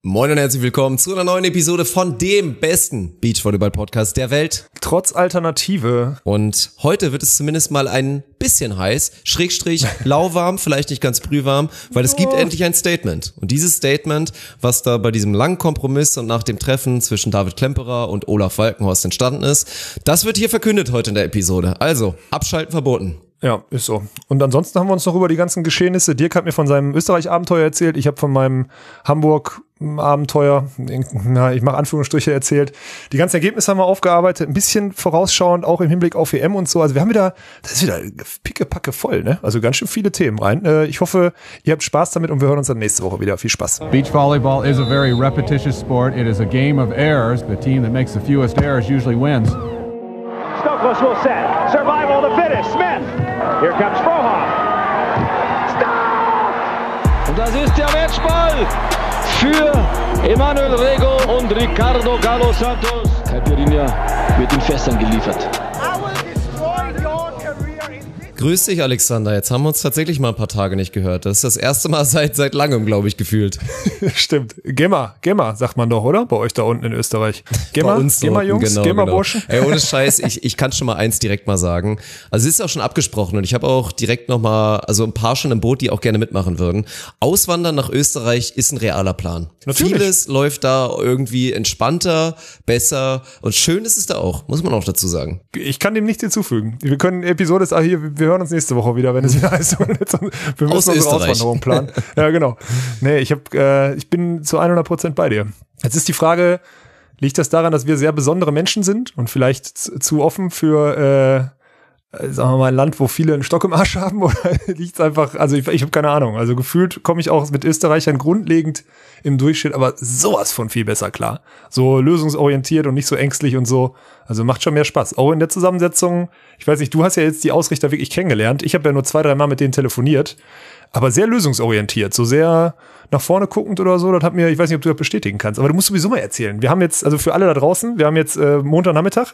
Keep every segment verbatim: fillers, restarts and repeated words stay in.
Moin und herzlich willkommen zu einer neuen Episode von dem besten Beachvolleyball-Podcast der Welt. Trotz Alternative. Und heute wird es zumindest mal ein bisschen heiß, Schrägstrich, lauwarm, vielleicht nicht ganz brühwarm, weil es gibt oh. endlich ein Statement. Und dieses Statement, was da bei diesem langen Kompromiss und nach dem Treffen zwischen David Klemperer und Olaf Falkenhorst entstanden ist, das wird hier verkündet heute in der Episode. Also, abschalten verboten. Ja, ist so. Und ansonsten haben wir uns noch über die ganzen Geschehnisse. Dirk hat mir von seinem Österreich-Abenteuer erzählt. Ich habe von meinem Hamburg-Abenteuer, na, ich mache Anführungsstriche, erzählt. Die ganzen Ergebnisse haben wir aufgearbeitet. Ein bisschen vorausschauend, auch im Hinblick auf E M und so. Also wir haben wieder, das ist wieder pickepacke voll, ne? Also ganz schön viele Themen rein. Ich hoffe, ihr habt Spaß damit und wir hören uns dann nächste Woche wieder. Viel Spaß. Beach volleyball is a very repetitious sport. It is a game of errors. The team that makes the fewest errors usually wins. Stokos will set. Survival of the fittest. Smith. Here comes Frohoff. Stop! Und das ist der Matchball für Emanuel Rego und Ricardo Galo Santos. Caipirinha wird in Fässern geliefert. Grüß dich, Alexander. Jetzt haben wir uns tatsächlich mal ein paar Tage nicht gehört. Das ist das erste Mal seit seit langem, glaube ich, gefühlt. Stimmt. Gemma, Gemma, sagt man doch, oder? Bei euch da unten in Österreich. Gemma, Bei uns Gemma Jungs, genau, Gemma genau. Burschen. Ey, ohne Scheiß, ich, ich kann schon mal eins direkt mal sagen. Also es ist auch schon abgesprochen und ich habe auch direkt nochmal, also ein paar schon im Boot, die auch gerne mitmachen würden. Auswandern nach Österreich ist ein realer Plan. Natürlich. Vieles läuft da irgendwie entspannter, besser und schön ist es da auch, muss man auch dazu sagen. Ich kann dem nichts hinzufügen. Wir können Episode ist, ah, hier, wir hören uns nächste Woche wieder, wenn es wieder heißt. Wir müssen Aus unsere Österreich. Auswanderung planen. Ja, genau. Nee, ich hab, äh, ich bin zu hundert Prozent bei dir. Jetzt ist die Frage, liegt das daran, dass wir sehr besondere Menschen sind und vielleicht zu, zu offen für, äh, sagen wir mal, ein Land, wo viele einen Stock im Arsch haben? Oder liegt es einfach, also ich, ich habe keine Ahnung. Also gefühlt komme ich auch mit Österreichern grundlegend im Durchschnitt, aber sowas von viel besser klar. So lösungsorientiert und nicht so ängstlich und so. Also macht schon mehr Spaß. Auch in der Zusammensetzung, ich weiß nicht, du hast ja jetzt die Ausrichter wirklich kennengelernt. Ich habe ja nur zwei, drei Mal mit denen telefoniert. Aber sehr lösungsorientiert, so sehr nach vorne guckend oder so. Das hat mir, ich weiß nicht, ob du das bestätigen kannst, aber du musst sowieso mal erzählen. Wir haben jetzt, also für alle da draußen, wir haben jetzt äh, Montagnachmittag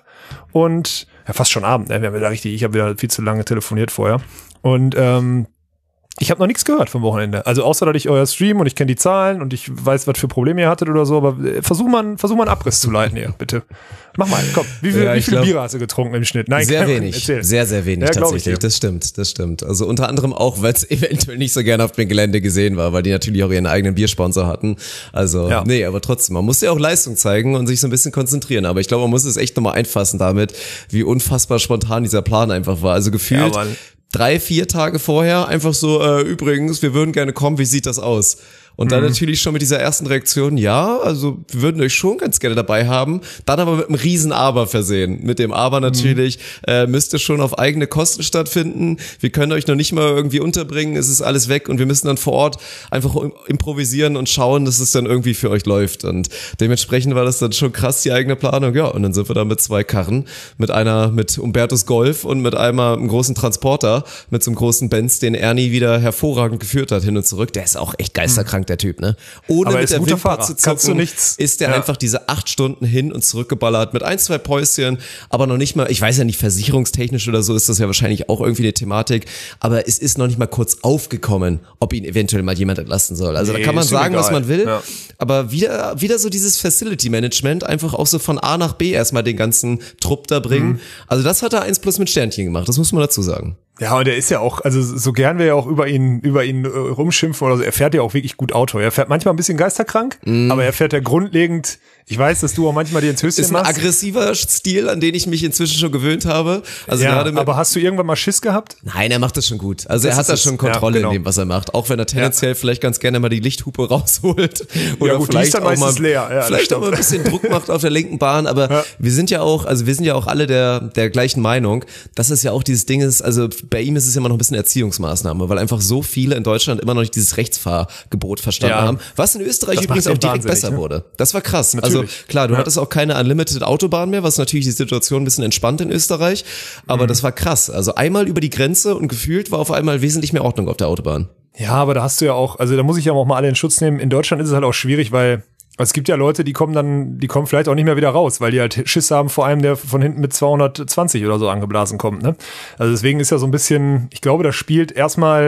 und ja fast schon Abend. Ne? Wir haben wieder richtig, ich habe wieder viel zu lange telefoniert vorher. Und ähm, ich habe noch nichts gehört vom Wochenende. Also außer, dass ich euer Stream und ich kenne die Zahlen und ich weiß, was für Probleme ihr hattet oder so, aber versuch mal, versuch mal einen Abriss zu leiten hier, bitte. Mach mal, komm. Wie, viel, Ja, wie ich viele glaub, Biere hast du getrunken im Schnitt? Nein, sehr kein- wenig, erzähl. sehr, sehr wenig Ja, glaub ich tatsächlich. dir. Das stimmt, das stimmt. Also unter anderem auch, weil es eventuell nicht so gerne auf dem Gelände gesehen war, weil die natürlich auch ihren eigenen Biersponsor hatten. Also, Ja. nee, aber trotzdem, man muss ja auch Leistung zeigen und sich so ein bisschen konzentrieren. Aber ich glaube, man muss es echt nochmal einfassen damit, wie unfassbar spontan dieser Plan einfach war. Also gefühlt Ja, Mann. drei, vier Tage vorher einfach so, äh, übrigens, wir würden gerne kommen, wie sieht das aus? Und dann natürlich schon mit dieser ersten Reaktion, ja, also wir würden euch schon ganz gerne dabei haben, dann aber mit einem riesen Aber versehen. Mit dem Aber natürlich, äh, müsste schon auf eigene Kosten stattfinden, wir können euch noch nicht mal irgendwie unterbringen, es ist alles weg und wir müssen dann vor Ort einfach im- improvisieren und schauen, dass es dann irgendwie für euch läuft. Und dementsprechend war das dann schon krass, die eigene Planung. Ja, und dann sind wir da mit zwei Karren, mit einer, mit Umbertus Golf und mit einmal einem großen Transporter, mit so einem großen Benz, den Ernie wieder hervorragend geführt hat, hin und zurück. Der ist auch echt geisterkrank, der Typ, ne? Ohne Aber er mit ist der ein guter Wimper Fahrer. zu Kannst du zucken, nichts- ist der ja. einfach diese acht Stunden hin und zurückgeballert mit ein, zwei Päuschen, aber noch nicht mal, ich weiß ja nicht, versicherungstechnisch oder so ist das ja wahrscheinlich auch irgendwie eine Thematik, aber es ist noch nicht mal kurz aufgekommen, ob ihn eventuell mal jemand entlasten soll. Also Nee, da kann man ist ihm sagen, was egal. man will, Ja. aber wieder, wieder so dieses Facility Management, einfach auch so von A nach B erstmal den ganzen Trupp da bringen. Mhm. Also das hat er eins plus mit Sternchen gemacht, das muss man dazu sagen. Ja, und er ist ja auch, also so gern wir ja auch über ihn, über ihn äh, rumschimpfen oder so, er fährt ja auch wirklich gut Auto. Er fährt manchmal ein bisschen geisterkrank, aber er fährt ja grundlegend, ich weiß, dass du auch manchmal dir ins Höschen Ist ein machst. aggressiver Stil, an den ich mich inzwischen schon gewöhnt habe. Also Ja, gerade mit, aber hast du irgendwann mal Schiss gehabt? Nein, er macht das schon gut. Also Das er hat ist da es. schon Kontrolle Ja, genau. in dem, was er macht. Auch wenn er tendenziell vielleicht ganz gerne mal die Lichthupe rausholt. Oder gut, die vielleicht ist dann auch meistens mal, leer. Ja, das vielleicht auch stimmt. mal ein bisschen Druck macht auf der linken Bahn. Aber Ja. wir sind ja auch, also wir sind ja auch alle der, der gleichen Meinung. Das ist ja auch dieses Ding ist, also bei ihm ist es ja immer noch ein bisschen Erziehungsmaßnahme, weil einfach so viele in Deutschland immer noch nicht dieses Rechtsfahrgebot verstanden Ja. haben. Was in Österreich Das übrigens macht auch ihn direkt wahnsinnig, besser ne? wurde. Das war krass. Natürlich. Also klar, du Ja. hattest auch keine Unlimited Autobahn mehr, was natürlich die Situation ein bisschen entspannt in Österreich. Aber Mhm. das war krass. Also einmal über die Grenze und gefühlt war auf einmal wesentlich mehr Ordnung auf der Autobahn. Ja, aber da hast du ja auch, also da muss ich ja auch mal alle in Schutz nehmen. In Deutschland ist es halt auch schwierig, weil es gibt ja Leute, die kommen dann, die kommen vielleicht auch nicht mehr wieder raus, weil die halt Schiss haben vor einem, der von hinten mit zweihundertzwanzig oder so angeblasen kommt, ne? Also deswegen ist ja so ein bisschen, ich glaube, das spielt erstmal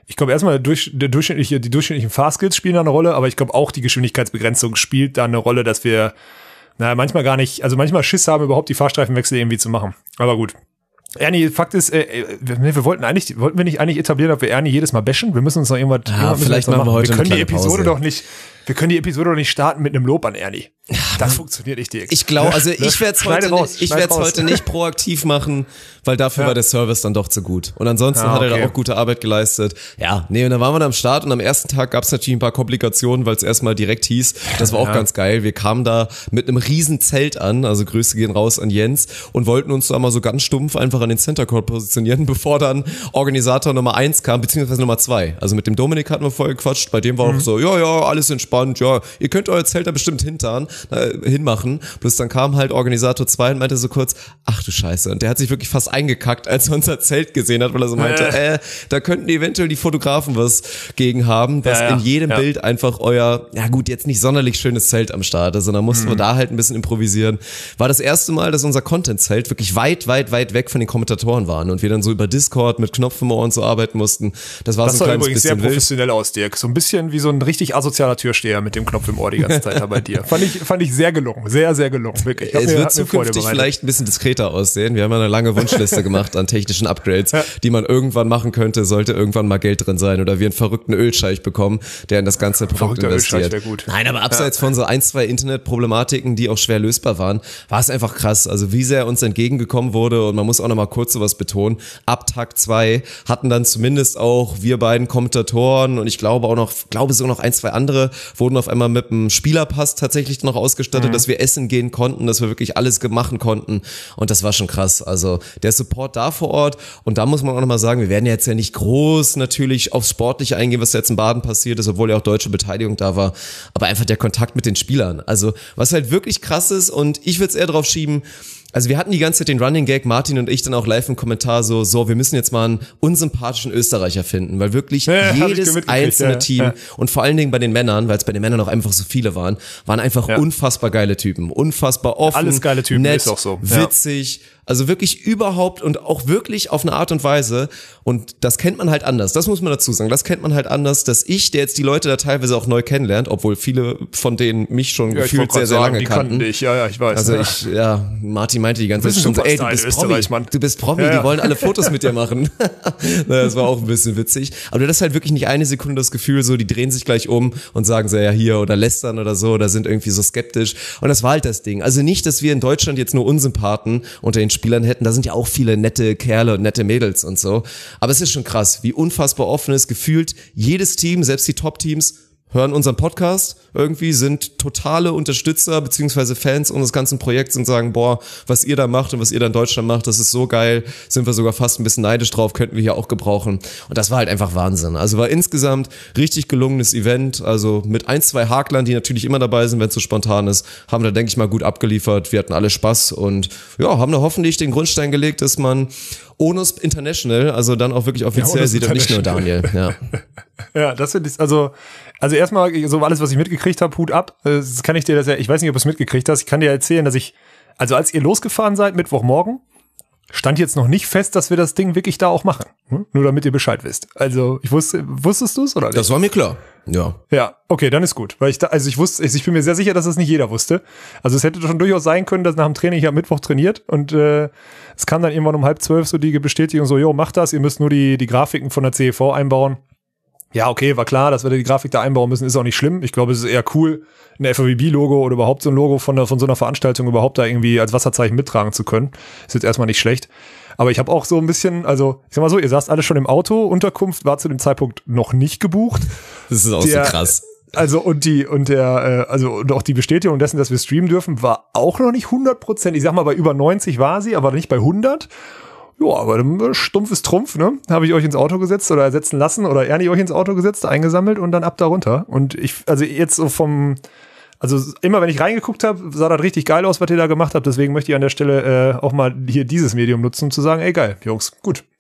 Ich glaube erstmal, der, durch, der durchschnittliche, die durchschnittlichen Fahrskills spielen da eine Rolle, aber ich glaube auch die Geschwindigkeitsbegrenzung spielt da eine Rolle, dass wir, naja, manchmal gar nicht, also manchmal Schiss haben, überhaupt die Fahrstreifenwechsel irgendwie zu machen. Aber gut. Ernie, Fakt ist, äh, wir, wir wollten eigentlich, wollten wir nicht eigentlich etablieren, ob wir Ernie jedes Mal bashen? Wir müssen uns noch irgendwas, ja, irgendwas vielleicht machen wir heute wir können eine die kleine Episode Pause. doch nicht, wir können die Episode doch nicht starten mit einem Lob an Ernie. Das funktioniert nicht, Dirk. Ich glaube, also ich werde es heute, raus, nicht- ich werd's heute nicht proaktiv machen, weil dafür Ja. war der Service dann doch zu gut. Und ansonsten Ah, hat er okay. da auch gute Arbeit geleistet. Ja, nee, und dann waren wir da am Start und am ersten Tag gab es natürlich ein paar Komplikationen, weil es erstmal direkt hieß. Das war auch Ja. ganz geil. Wir kamen da mit einem riesen Zelt an, also Grüße gehen raus an Jens und wollten uns da mal so ganz stumpf einfach an den Center Court positionieren, bevor dann Organisator Nummer eins kam, beziehungsweise Nummer zwei. Also mit dem Dominik hatten wir vorher gequatscht, bei dem war Mhm. auch so, ja, ja, alles entspannt, ja, ihr könnt euer Zelt da bestimmt hintan, äh, hinmachen. Bloß dann kam halt Organisator zwei und meinte so kurz, ach du Scheiße. Und der hat sich wirklich fast eingekackt, als er unser Zelt gesehen hat, weil er so meinte, äh, da könnten eventuell die Fotografen was gegen haben, dass Ja, ja, in jedem ja. Bild einfach euer, ja gut, jetzt nicht sonderlich schönes Zelt am Start ist, sondern mussten wir da halt ein bisschen improvisieren. War das erste Mal, dass unser Content-Zelt wirklich weit, weit, weit weg von den Kommentatoren waren und wir dann so über Discord mit Knopf im Ohr und so arbeiten mussten. Das war Das so sah ein kleines übrigens sehr bisschen wild. professionell aus, Dirk. So ein bisschen wie so ein richtig asozialer Türsteher mit dem Knopf im Ohr die ganze Zeit da bei dir. Fand ich, fand ich sehr gelungen. Sehr, sehr gelungen. Wirklich. Hat Es mir- wird hat mir Freude zukünftig bereitet. vielleicht ein bisschen diskreter aussehen. Wir haben ja eine lange Wunschliste gemacht an technischen Upgrades, Ja. die man irgendwann machen könnte, sollte irgendwann mal Geld drin sein oder wir einen verrückten Ölscheich bekommen, der in das ganze Produkt Verrückter investiert. Ölscheich wär gut. Nein, aber abseits von so ein, zwei Internetproblematiken, die auch schwer lösbar waren, war es einfach krass. Also wie sehr uns entgegengekommen wurde und man muss auch noch mal kurz sowas betonen. Ab Tag zwei hatten dann zumindest auch wir beiden Kommentatoren und ich glaube auch noch, glaube so noch ein, zwei andere wurden auf einmal mit einem Spielerpass tatsächlich noch ausgestattet, dass wir essen gehen konnten, dass wir wirklich alles machen konnten und das war schon krass. Also der Support da vor Ort und da muss man auch noch mal sagen, wir werden jetzt ja nicht groß natürlich aufs Sportliche eingehen, was jetzt in Baden passiert ist, obwohl ja auch deutsche Beteiligung da war, aber einfach der Kontakt mit den Spielern. Also was halt wirklich krass ist und ich würde es eher drauf schieben, also wir hatten die ganze Zeit den Running Gag, Martin und ich dann auch live im Kommentar so, so, wir müssen jetzt mal einen unsympathischen Österreicher finden, weil wirklich Ja, hab ich jedes mitgekriegt, einzelne ja, Team ja. und vor allen Dingen bei den Männern, weil es bei den Männern auch einfach so viele waren, waren einfach Ja. unfassbar geile Typen, unfassbar offen, Alles geile Typen, nett, ist auch so. Ja. witzig, also wirklich überhaupt und auch wirklich auf eine Art und Weise und das kennt man halt anders, das muss man dazu sagen, das kennt man halt anders, dass ich, der jetzt die Leute da teilweise auch neu kennenlernt, obwohl viele von denen mich schon Ja, ich gefühlt wollte sehr, gerade sehr sagen, lange die kannten. kannten dich. Ja, ja, ich weiß. Also ja. ich, ja, Martin meinte die ganze Du Zeit bist schon ein so, ey, du Superstar bist in Promi, Österreich, Mann. du bist Promi, Ja, ja. die wollen alle Fotos mit dir machen. Na, das war auch ein bisschen witzig. Aber du hast halt wirklich nicht eine Sekunde das Gefühl, so, die drehen sich gleich um und sagen so, ja, hier oder lästern oder so oder sind irgendwie so skeptisch. Und das war halt das Ding. Also nicht, dass wir in Deutschland jetzt nur Unsympathen unter den Spielern hätten. Da sind ja auch viele nette Kerle und nette Mädels und so. Aber es ist schon krass, wie unfassbar offen ist gefühlt jedes Team, selbst die Top-Teams, hören unseren Podcast irgendwie, sind totale Unterstützer beziehungsweise Fans unseres ganzen Projekts und sagen, boah, was ihr da macht und was ihr da in Deutschland macht, das ist so geil, sind wir sogar fast ein bisschen neidisch drauf, könnten wir hier auch gebrauchen. Und das war halt einfach Wahnsinn. Also war insgesamt richtig gelungenes Event, also mit ein, zwei Haklern, die natürlich immer dabei sind, wenn es so spontan ist, haben da, denke ich mal, gut abgeliefert. Wir hatten alle Spaß und ja, haben da hoffentlich den Grundstein gelegt, dass man Onus International, also dann auch wirklich offiziell Onus sieht und nicht nur Daniel. Ja. Ja, das finde ich, also, also erstmal, so alles, was ich mitgekriegt habe, Hut ab. Das kann ich dir, das ja, ich weiß nicht, ob du es mitgekriegt hast, ich kann dir erzählen, dass ich, also als ihr losgefahren seid, Mittwochmorgen, stand jetzt noch nicht fest, dass wir das Ding wirklich da auch machen. Hm? Nur damit ihr Bescheid wisst. Also, ich wusste, wusstest du es oder nicht? Das war mir klar. Ja. Ja, okay, dann ist gut. Weil ich da, also ich wusste, ich bin mir sehr sicher, dass das nicht jeder wusste. Also es hätte schon durchaus sein können, dass nach dem Training ich am Mittwoch trainiert und äh, es kam dann irgendwann um halb zwölf so die Bestätigung so, jo, macht das, ihr müsst nur die, die Grafiken von der C E V einbauen. Ja, okay, war klar, dass wir die Grafik da einbauen müssen, ist auch nicht schlimm. Ich glaube, es ist eher cool, ein F A V B-Logo oder überhaupt so ein Logo von, der, von so einer Veranstaltung überhaupt da irgendwie als Wasserzeichen mittragen zu können. Ist jetzt erstmal nicht schlecht. Aber ich habe auch so ein bisschen, also ich sag mal so, ihr saßt alle schon im Auto, Unterkunft war zu dem Zeitpunkt noch nicht gebucht. Das ist auch Der- so krass. Also und die und der äh, also und auch die Bestätigung dessen, dass wir streamen dürfen, war auch noch nicht hundert Prozent. Ich sag mal, bei über neunzig war sie, aber nicht bei hundert. Ja, aber dann stumpf ist Trumpf, ne? Habe ich euch ins Auto gesetzt oder ersetzen lassen oder Ernie euch ins Auto gesetzt, eingesammelt und dann ab da runter. Und ich, also jetzt so vom, also immer wenn ich reingeguckt habe, sah das richtig geil aus, was ihr da gemacht habt. Deswegen möchte ich an der Stelle äh, auch mal hier dieses Medium nutzen, um zu sagen, ey geil, Jungs, gut.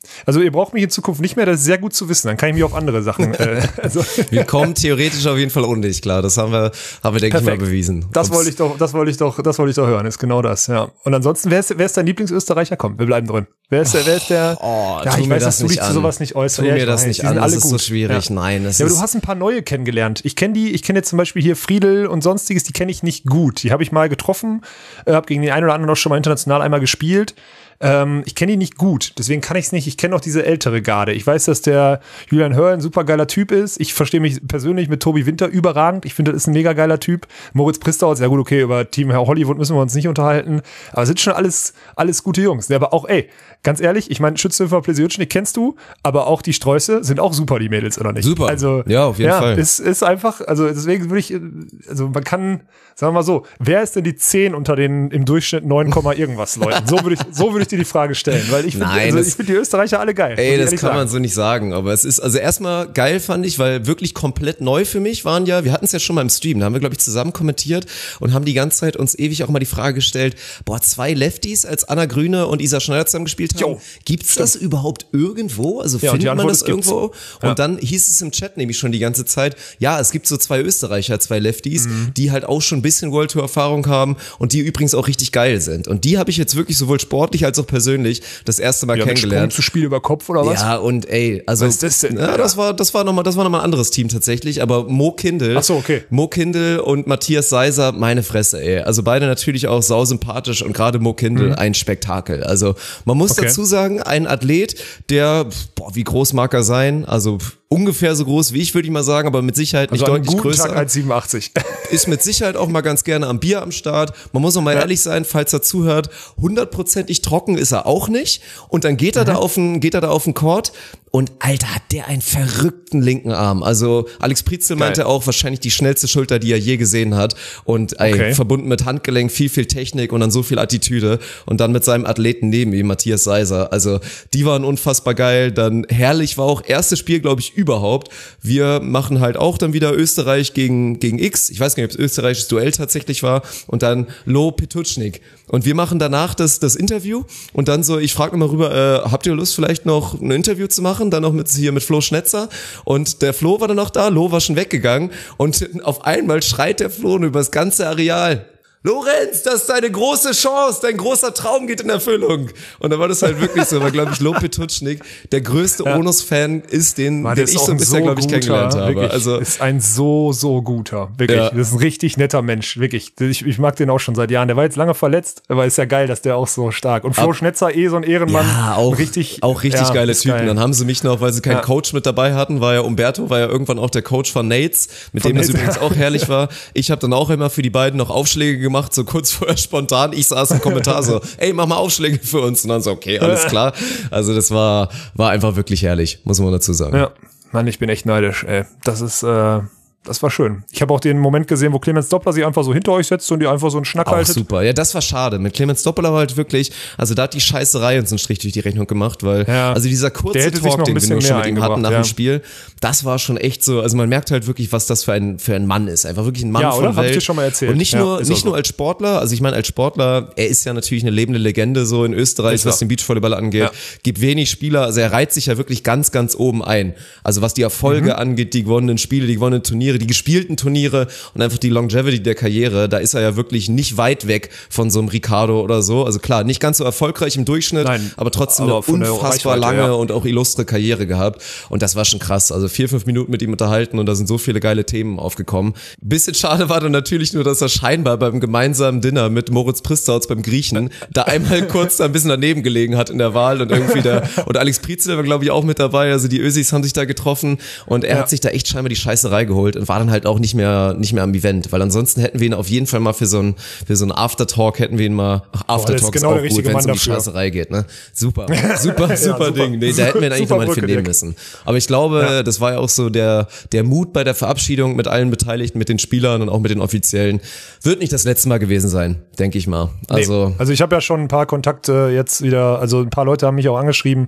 Also ihr braucht mich in Zukunft nicht mehr, das ist sehr gut zu wissen, dann kann ich mich auf andere Sachen äh, also Wir kommen theoretisch auf jeden Fall ohne dich klar, das haben wir, haben wir denke ich mal bewiesen. Das wollte ich doch, das wollte ich doch, das wollte ich doch hören, ist genau das, ja. Und ansonsten, wer ist, wer ist dein Lieblingsösterreicher? Komm, wir bleiben drin. Wer ist der, wer ist der, oh, ja, ich weiß, dass du dich zu sowas nicht äußerst. Tu ja, mir das weiß, nicht an, das ist gut. So schwierig, ja. Nein. Das ja, aber ist du hast ein paar neue kennengelernt. Ich kenne die, ich kenne jetzt zum Beispiel hier Friedel und sonstiges, die kenne ich nicht gut. Die habe ich mal getroffen, äh, habe gegen den einen oder anderen auch schon mal international einmal gespielt. Ähm, ich kenne die nicht gut, deswegen kann ich es nicht. Ich kenne auch diese ältere Garde. Ich weiß, dass der Julian Hörl ein super geiler Typ ist. Ich verstehe mich persönlich mit Tobi Winter überragend. Ich finde, das ist ein mega geiler Typ. Moritz Pristauz, ja gut, okay, über Team Hollywood müssen wir uns nicht unterhalten. Aber es sind schon alles, alles gute Jungs. Ja, aber auch, ey, ganz ehrlich, ich meine, Schützenhöfer, Plesiotschnik kennst du, aber auch die Sträuße sind auch super, die Mädels, oder nicht? Super. Also, ja, auf jeden ja, Fall. Es ist einfach, also deswegen würde ich, also man kann, sagen wir mal so, wer ist denn die zehn unter den im Durchschnitt neun, irgendwas Leuten? So würde ich, so würde ich dir die Frage stellen. Weil ich finde also ich find die Österreicher alle geil. Ey, das kann sagen. man so nicht sagen, aber es ist, also erstmal geil fand ich, weil wirklich komplett neu für mich waren ja, wir hatten es ja schon mal im Stream, da haben wir glaube ich zusammen kommentiert und haben die ganze Zeit uns ewig auch mal die Frage gestellt, boah, zwei Lefties als Anna Grüne und Isa Schneider zusammen gespielt haben, jo, gibt's stimmt. Das überhaupt irgendwo? Also ja, findet man das irgendwo? Ja. Und dann hieß es im Chat nämlich schon die ganze Zeit, ja, es gibt so zwei Österreicher, zwei Lefties, mhm. die halt auch schon ein bisschen World Tour Erfahrung haben und die übrigens auch richtig geil sind. Und die habe ich jetzt wirklich sowohl sportlich als auch persönlich das erste Mal ja, kennengelernt. Zu Spiel über Kopf oder was? Ja, und ey, also was ist das denn? Ja, das war das war noch mal das war noch mal ein anderes Team tatsächlich, aber Mo Kindl. Ach so, okay. Mo Kindl und Matthias Seiser, meine Fresse, ey. Also beide natürlich auch sausympathisch und gerade Mo Kindl mhm. ein Spektakel. Also man muss okay. dazu sagen, ein Athlet, der boah, wie groß mag er sein? Also ungefähr so groß wie ich, würde ich mal sagen, aber mit Sicherheit nicht also deutlich größer. Tag eins Komma siebenundachtzig. Ist mit Sicherheit auch mal ganz gerne am Bier am Start. Man muss auch mal ja. ehrlich sein, falls er zuhört, hundertprozentig trocken ist er auch nicht. Und dann geht er mhm. da auf den, geht er da auf den Court. Und Alter, hat der einen verrückten linken Arm. Also Alex Prietzel meinte auch, wahrscheinlich die schnellste Schulter, die er je gesehen hat. Und ey, okay. verbunden mit Handgelenk, viel, viel Technik und dann so viel Attitüde. Und dann mit seinem Athleten neben ihm, Matthias Seiser. Also die waren unfassbar geil. Dann herrlich war auch erstes Spiel, glaube ich, überhaupt. Wir machen halt auch dann wieder Österreich gegen gegen X. Ich weiß gar nicht, ob es österreichisches Duell tatsächlich war. Und dann Lo Petutschnik. Und wir machen danach das das Interview. Und dann so, ich frage nochmal rüber, äh, habt ihr Lust vielleicht noch ein Interview zu machen? Dann noch mit hier mit Flo Schnetzer und der Flo war dann noch da, Lo war schon weggegangen und auf einmal schreit der Flo über das ganze Areal: Lorenz, das ist deine große Chance, dein großer Traum geht in Erfüllung. Und dann war das halt wirklich so, weil, glaube ich, Lo Petutschnik der größte ja. Onus-Fan ist, den, Mann, den ich so bisher, so glaube ich, kennengelernt habe. Wirklich, also ist ein so, so guter, wirklich. Ja. Das ist ein richtig netter Mensch, wirklich. Ich, ich mag den auch schon seit Jahren. Der war jetzt lange verletzt, aber ist ja geil, dass der auch so stark. Und Flo Ab, Schnetzer, eh so ein Ehrenmann. Ja, auch richtig, auch richtig ja, geile Typen. Geil. Dann haben sie mich noch, weil sie keinen ja. Coach mit dabei hatten, war ja Umberto, war ja irgendwann auch der Coach von Nates, mit von dem Nates. Das übrigens auch herrlich war. Ich habe dann auch immer für die beiden noch Aufschläge gemacht, so kurz vorher spontan, ich saß im Kommentar so, ey, mach mal Aufschläge für uns. Und dann so, okay, alles klar. Also das war war einfach wirklich herrlich, muss man dazu sagen. Ja, Mann, ich bin echt neidisch, ey. Das ist, äh, das war schön. Ich habe auch den Moment gesehen, wo Clemens Doppler sich einfach so hinter euch setzt und die einfach so einen Schnack auch haltet. Super, ja, das war schade. Mit Clemens Doppler war halt wirklich, also da hat die Scheißerei uns einen Strich durch die Rechnung gemacht, weil, ja, also dieser kurze Talk, den wir nur schon mit ihm hatten nach ja. dem Spiel, das war schon echt so, also man merkt halt wirklich, was das für ein für ein Mann ist. Einfach wirklich ein Mann ja, von oder? Welt. Hab ich dir schon mal erzählt. Und nicht ja, nur nicht so. nur als Sportler, also ich meine als Sportler, er ist ja natürlich eine lebende Legende so in Österreich, ist was den Beachvolleyball angeht. Ja. Gibt wenig Spieler, also er reiht sich ja wirklich ganz, ganz oben ein. Also was die Erfolge mhm. angeht, die gewonnenen Spiele, die gewonnenen Turniere, die gespielten Turniere, und einfach die Longevity der Karriere, da ist er ja wirklich nicht weit weg von so einem Ricardo oder so. Also klar, nicht ganz so erfolgreich im Durchschnitt, Nein, aber trotzdem aber eine unfassbar lange ja. und auch illustre Karriere gehabt. Und das war schon krass. Also vier, fünf Minuten mit ihm unterhalten und da sind so viele geile Themen aufgekommen. Bisschen schade war dann natürlich nur, dass er scheinbar beim gemeinsamen Dinner mit Moritz Pristauz beim Griechen da einmal kurz da ein bisschen daneben gelegen hat in der Wahl und irgendwie der, und Alex Prietzel war glaube ich auch mit dabei. Also die Ösis haben sich da getroffen und er ja. hat sich da echt scheinbar die Scheißerei geholt und war dann halt auch nicht mehr nicht mehr am Event, weil ansonsten hätten wir ihn auf jeden Fall mal für so ein für so ein Aftertalk hätten wir ihn mal ach, Aftertalk ist genau auch gut, wenn es um die Scheißerei geht, ne? Super, super, ja, super Ding. Nee, da hätten wir ihn eigentlich nochmal für nehmen müssen. Aber ich glaube, ja. das war ja auch so der der Mut bei der Verabschiedung mit allen Beteiligten, mit den Spielern und auch mit den Offiziellen. Wird nicht das letzte Mal gewesen sein, denke ich mal. Also nee. also ich habe ja schon ein paar Kontakte jetzt wieder, also ein paar Leute haben mich auch angeschrieben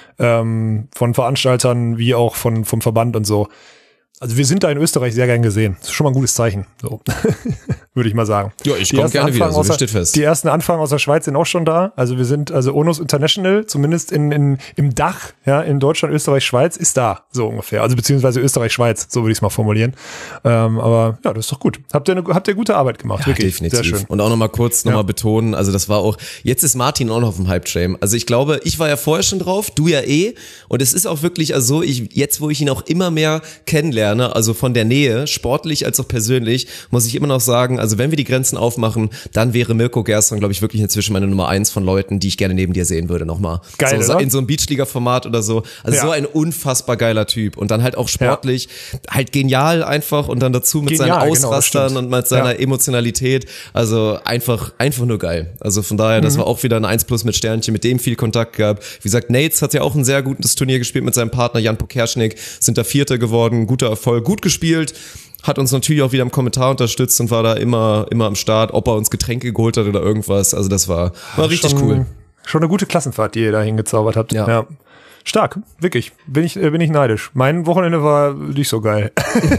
ähm, von Veranstaltern wie auch von vom Verband und so. Also wir sind da in Österreich sehr gern gesehen. Das ist schon mal ein gutes Zeichen. So. würde ich mal sagen. Ja, ich Die komme ersten gerne wieder, Anfragen so aus der- steht fest. Die ersten Anfragen aus der Schweiz sind auch schon da. Also wir sind, also Onus International, zumindest in, in, im Dach, ja, in Deutschland, Österreich, Schweiz, ist da, so ungefähr. Also beziehungsweise Österreich, Schweiz, so würde ich es mal formulieren. Ähm, aber ja, das ist doch gut. Habt ihr, eine, habt ihr gute Arbeit gemacht, Ja, wirklich. definitiv. Sehr schön. Und auch nochmal kurz nochmal Ja. betonen, also das war auch, jetzt ist Martin auch noch auf dem Hype-Train. Also ich glaube, ich war ja vorher schon drauf, du ja eh. Und es ist auch wirklich also so, ich, jetzt wo ich ihn auch immer mehr kennenlerne, also von der Nähe, sportlich als auch persönlich, muss ich immer noch sagen, also wenn wir die Grenzen aufmachen, dann wäre Mirko Gerstner, glaube ich, wirklich inzwischen meine Nummer eins von Leuten, die ich gerne neben dir sehen würde nochmal. Geil, so, oder? in so einem Beachliga-Format oder so. Also Ja. so ein unfassbar geiler Typ. Und dann halt auch sportlich, halt genial einfach und dann dazu mit Genial, seinen genau, Ausrastern stimmt. und mit seiner Ja. Emotionalität. Also einfach, einfach nur geil. Also von daher, das war auch wieder ein eins plus mit Sternchen, mit dem viel Kontakt gehabt. Wie gesagt, Nates hat ja auch ein sehr gutes Turnier gespielt mit seinem Partner Jan Pokerschnik, sind da Vierter geworden, guter Erfolg, gut gespielt. Hat uns natürlich auch wieder im Kommentar unterstützt und war da immer, immer am Start, ob er uns Getränke geholt hat oder irgendwas. Also das war, war richtig schon, cool. Schon eine gute Klassenfahrt, die ihr da hingezaubert habt. Ja. ja. Stark, wirklich. Bin ich, äh, bin ich neidisch. Mein Wochenende war nicht so geil.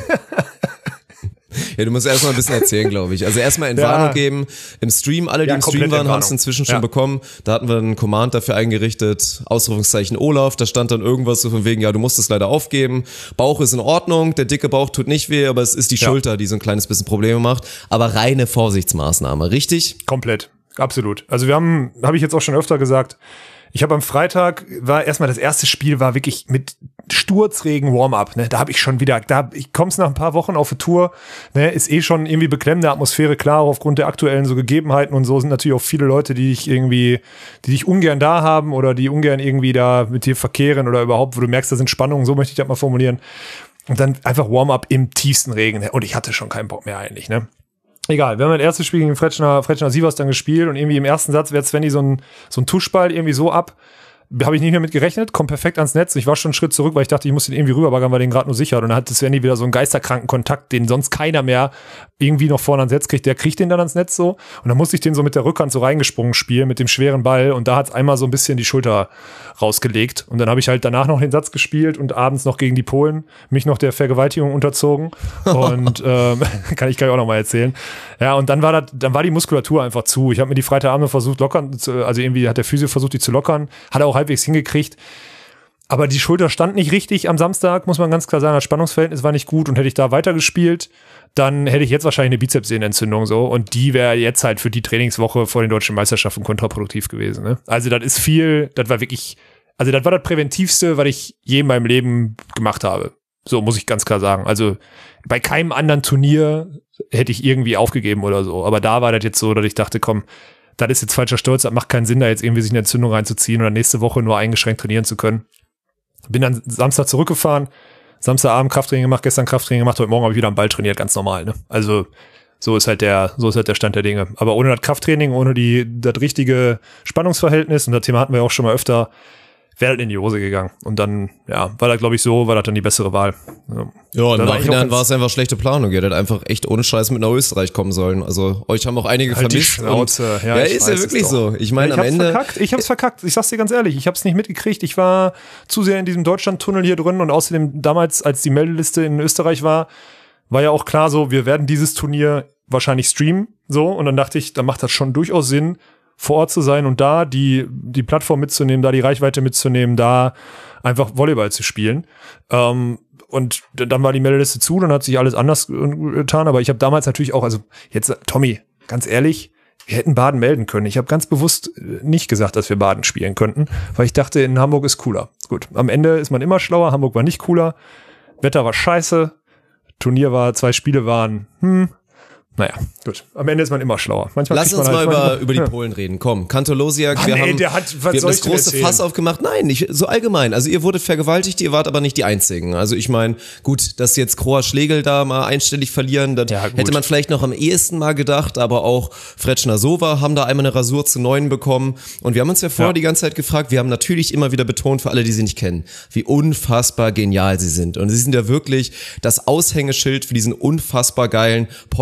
Ja, du musst erstmal ein bisschen erzählen, glaube ich. Also erstmal Entwarnung Ja. geben. Im Stream, alle, die Ja, im Stream komplett waren, haben es Entwarnung. inzwischen schon Ja. bekommen. Da hatten wir einen Command dafür eingerichtet, Ausrufungszeichen Olaf. Da stand dann irgendwas so von wegen, ja, du musst es leider aufgeben. Bauch ist in Ordnung, der dicke Bauch tut nicht weh, aber es ist die Ja. Schulter, die so ein kleines bisschen Probleme macht. Aber reine Vorsichtsmaßnahme, richtig? Komplett. Absolut. Also wir haben, habe ich jetzt auch schon öfter gesagt, ich habe am Freitag, war erstmal das erste Spiel, war wirklich mit Sturzregen Warm-up, ne? Da habe ich schon wieder, da ich komm's nach ein paar Wochen auf eine Tour, ne, ist eh schon irgendwie beklemmende Atmosphäre, klar, aufgrund der aktuellen so Gegebenheiten und so sind natürlich auch viele Leute, die dich irgendwie, die dich ungern da haben oder die ungern irgendwie da mit dir verkehren oder überhaupt, wo du merkst, da sind Spannungen, so möchte ich das mal formulieren. Und dann einfach Warm-up im tiefsten Regen, ne? Und ich hatte schon keinen Bock mehr eigentlich, ne? Egal, wir haben das erste Spiel gegen Fretschner, Fretschner Sievers dann gespielt und irgendwie im ersten Satz wehrt Svenny so ein, so ein Tuschball irgendwie so ab. Habe ich nicht mehr mit gerechnet, kommt perfekt ans Netz. Ich war schon einen Schritt zurück, weil ich dachte, ich muss den irgendwie rüberbaggern, weil den gerade nur sichert. Und dann hat Svenny wieder so einen geisterkranken Kontakt, den sonst keiner mehr irgendwie noch vorne ans Netz kriegt. Der kriegt den dann ans Netz so. Und dann musste ich den so mit der Rückhand so reingesprungen spielen, mit dem schweren Ball. Und da hat es einmal so ein bisschen die Schulter rausgelegt. Und dann habe ich halt danach noch den Satz gespielt und abends noch gegen die Polen mich noch der Vergewaltigung unterzogen. Und ähm, kann ich gleich auch noch mal erzählen. Ja, und dann war das, dann war die Muskulatur einfach zu. Ich habe mir die Freitagabende versucht lockern, zu, also irgendwie hat der Physio versucht, die zu lockern. Hat er auch halbwegs hingekriegt. Aber die Schulter stand nicht richtig am Samstag, muss man ganz klar sagen. Das Spannungsverhältnis war nicht gut und hätte ich da weitergespielt, dann hätte ich jetzt wahrscheinlich eine Bizepssehnenentzündung so und die wäre jetzt halt für die Trainingswoche vor den deutschen Meisterschaften kontraproduktiv gewesen. Ne? Also das ist viel, das war wirklich, also das war das Präventivste, was ich je in meinem Leben gemacht habe. So muss ich ganz klar sagen. Also bei keinem anderen Turnier hätte ich irgendwie aufgegeben oder so. Aber da war das jetzt so, dass ich dachte, komm, das ist jetzt falscher Stolz, das macht keinen Sinn, da jetzt irgendwie sich eine Entzündung reinzuziehen oder nächste Woche nur eingeschränkt trainieren zu können. Bin dann Samstag zurückgefahren, Samstagabend Krafttraining gemacht, gestern Krafttraining gemacht, heute Morgen habe ich wieder am Ball trainiert, ganz normal, ne? Also so ist halt der, so ist halt der Stand der Dinge. Aber ohne das Krafttraining, ohne die, das richtige Spannungsverhältnis, und das Thema hatten wir auch schon mal öfter, wäre halt in die Hose gegangen. Und dann, ja, war das, glaube ich, so, war das dann die bessere Wahl. Ja, Ja, im Das war eigentlich auch Nachhinein ganz- war es einfach schlechte Planung. Ihr hättet einfach echt ohne Scheiß mit nach Österreich kommen sollen. Also euch haben auch einige Halt die vermisst. Schnauze. Und, Ja, ja, ich ist ja weiß es wirklich doch. so. Ich meine, ich am hab's Ende... verkackt. Ich hab's verkackt. Ich sag's dir ganz ehrlich. Ich hab's nicht mitgekriegt. Ich war zu sehr in diesem Deutschland-Tunnel hier drin und außerdem damals, als die Meldeliste in Österreich war, war ja auch klar so, wir werden dieses Turnier wahrscheinlich streamen. So. Und dann dachte ich, da macht das schon durchaus Sinn, vor Ort zu sein und da die, die Plattform mitzunehmen, da die Reichweite mitzunehmen, da einfach Volleyball zu spielen. Ähm, und dann war die Meldeliste zu, dann hat sich alles anders getan. Aber ich habe damals natürlich auch, also jetzt, Tommy, ganz ehrlich, wir hätten Baden melden können. Ich habe ganz bewusst nicht gesagt, dass wir Baden spielen könnten, weil ich dachte, in Hamburg ist cooler. Gut, am Ende ist man immer schlauer. Hamburg war nicht cooler. Wetter war scheiße. Turnier war, zwei Spiele waren, hm, naja, gut. Am Ende ist man immer schlauer. Manchmal Lass kriegt uns man mal halt über, manchmal, über die ja. Polen reden. Komm, Kantolosiak, wir Mann, ey, haben, der hat- was wir haben soll das ich denn große erzählen? Fass aufgemacht. Nein, nicht so allgemein. Also ihr wurdet vergewaltigt, ihr wart aber nicht die Einzigen. Also ich meine, gut, dass jetzt Kroa Schlegel da mal einstellig verlieren, das Ja, gut. hätte man vielleicht noch am ehesten mal gedacht, aber auch Fretschner Sova haben da einmal eine Rasur zu neun bekommen. Und wir haben uns ja vorher Ja. die ganze Zeit gefragt, wir haben natürlich immer wieder betont, für alle, die sie nicht kennen, wie unfassbar genial sie sind. Und sie sind ja wirklich das Aushängeschild für diesen unfassbar geilen polnischen